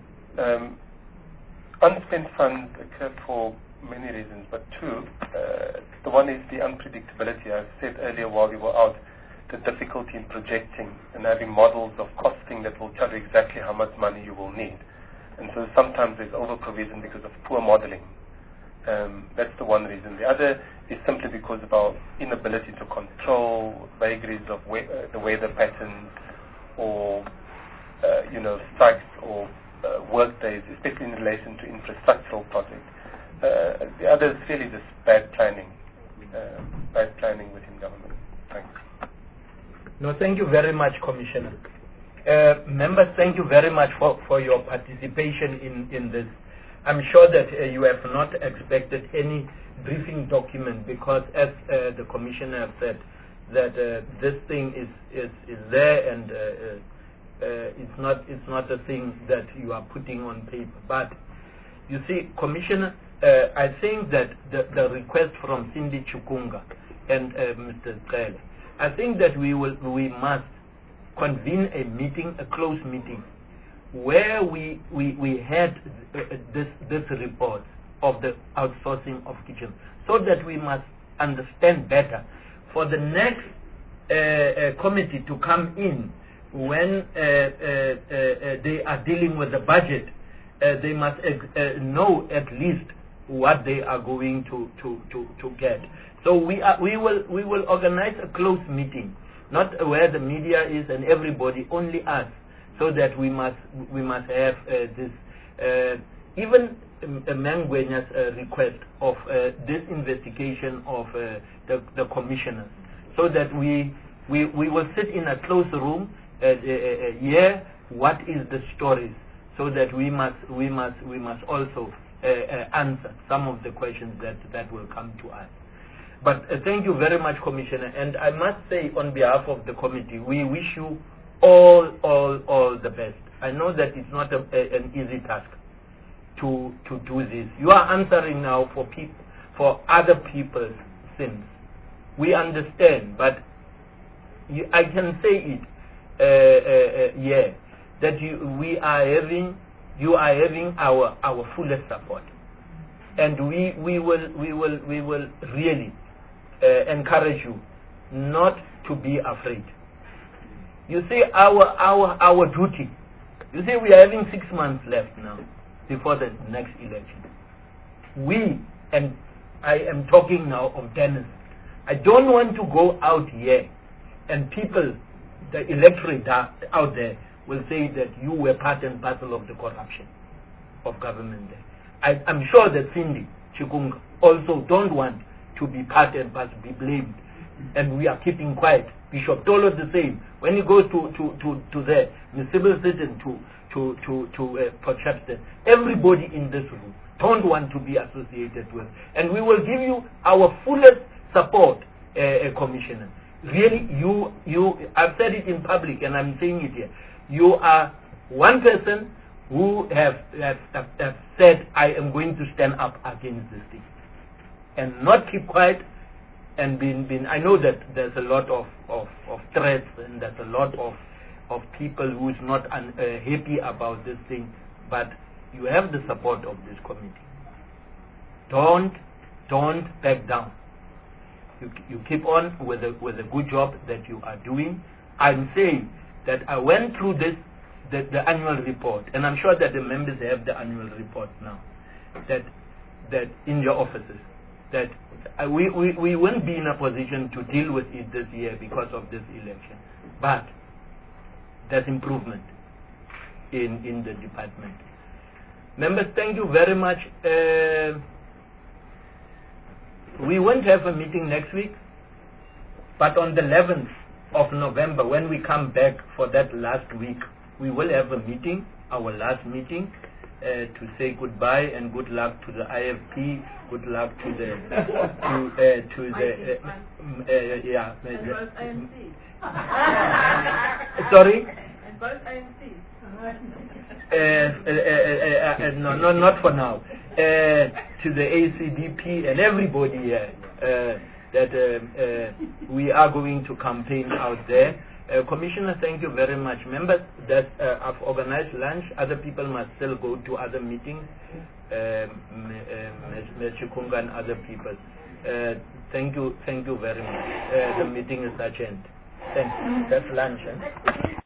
Unspent funds occur for many reasons, but two. The one is the unpredictability. I said earlier while we were out, the difficulty in projecting and having models of costing that will tell you exactly how much money you will need. And so sometimes there's over-provision because of poor modeling. That's the one reason. The other is simply because of our inability to control vagaries of the weather patterns or, strikes or work days, especially in relation to infrastructural projects. The other is really just bad planning within government. Thanks. No, thank you very much, Commissioner. Members, thank you very much for your participation in this. I'm sure that you have not expected any briefing document because, as the Commissioner said, that this thing is there and it's not a thing that you are putting on paper. But you see, Commissioner, I think that the request from Cindy Chukunga and Mr. Cele, I think that we must convene a meeting, a closed meeting, where we had this report of the outsourcing of kitchens, so that we must understand better for the next committee to come in when they are dealing with the budget. They must know at least what they are going to get. So we will organize a close meeting, not where the media is and everybody, only us, so that we must have this even Mangwenya's request of this investigation of the commissioners, so that we will sit in a close room, hear what is the stories, so that we must also answer some of the questions that will come to us. But thank you very much, Commissioner. And I must say, on behalf of the committee, we wish you all the best. I know that it's not an easy task to do this. You are answering now for other people's sins. We understand, but I can say it, that you are having our fullest support, and we will really encourage you not to be afraid. You see, our duty. You see, we are having 6 months left now before the next election. And I am talking now of Dennis. I don't want to go out here and people, the electorate out there, will say that you were part and parcel of the corruption of government there. I'm sure that Cindy Chikunga also don't want to be part and parcel, be blamed. And we are keeping quiet. Bishop Tolo the same. When he goes to there, the civil citizen to Port Shepstone, everybody in this room don't want to be associated with. And we will give you our fullest support, Commissioner. Really, I've said it in public and I'm saying it here. You are one person who have said, I am going to stand up against this thing. And not keep quiet and been I know that there's a lot of threats and there's a lot of people who's not happy about this thing, but you have the support of this committee. Don't back down. You keep on with a good job that you are doing. I'm saying that I went through the annual report, and I'm sure that the members have the annual report now, that in your offices, that we won't be in a position to deal with it this year because of this election. But there's improvement in the department. Members, thank you very much. We won't have a meeting next week, but on the 11th of November, when we come back for that last week, we will have a meeting, our last meeting, to say goodbye and good luck to the IFP, good luck to the sorry? And both IMCs. No, not for now. To the ACDP and everybody here, that we are going to campaign out there. Commissioner, thank you very much. Members, that I've organized lunch. Other people must still go to other meetings. Chikunga and other people. Thank you very much. The meeting is adjourned. Thanks. That's lunch.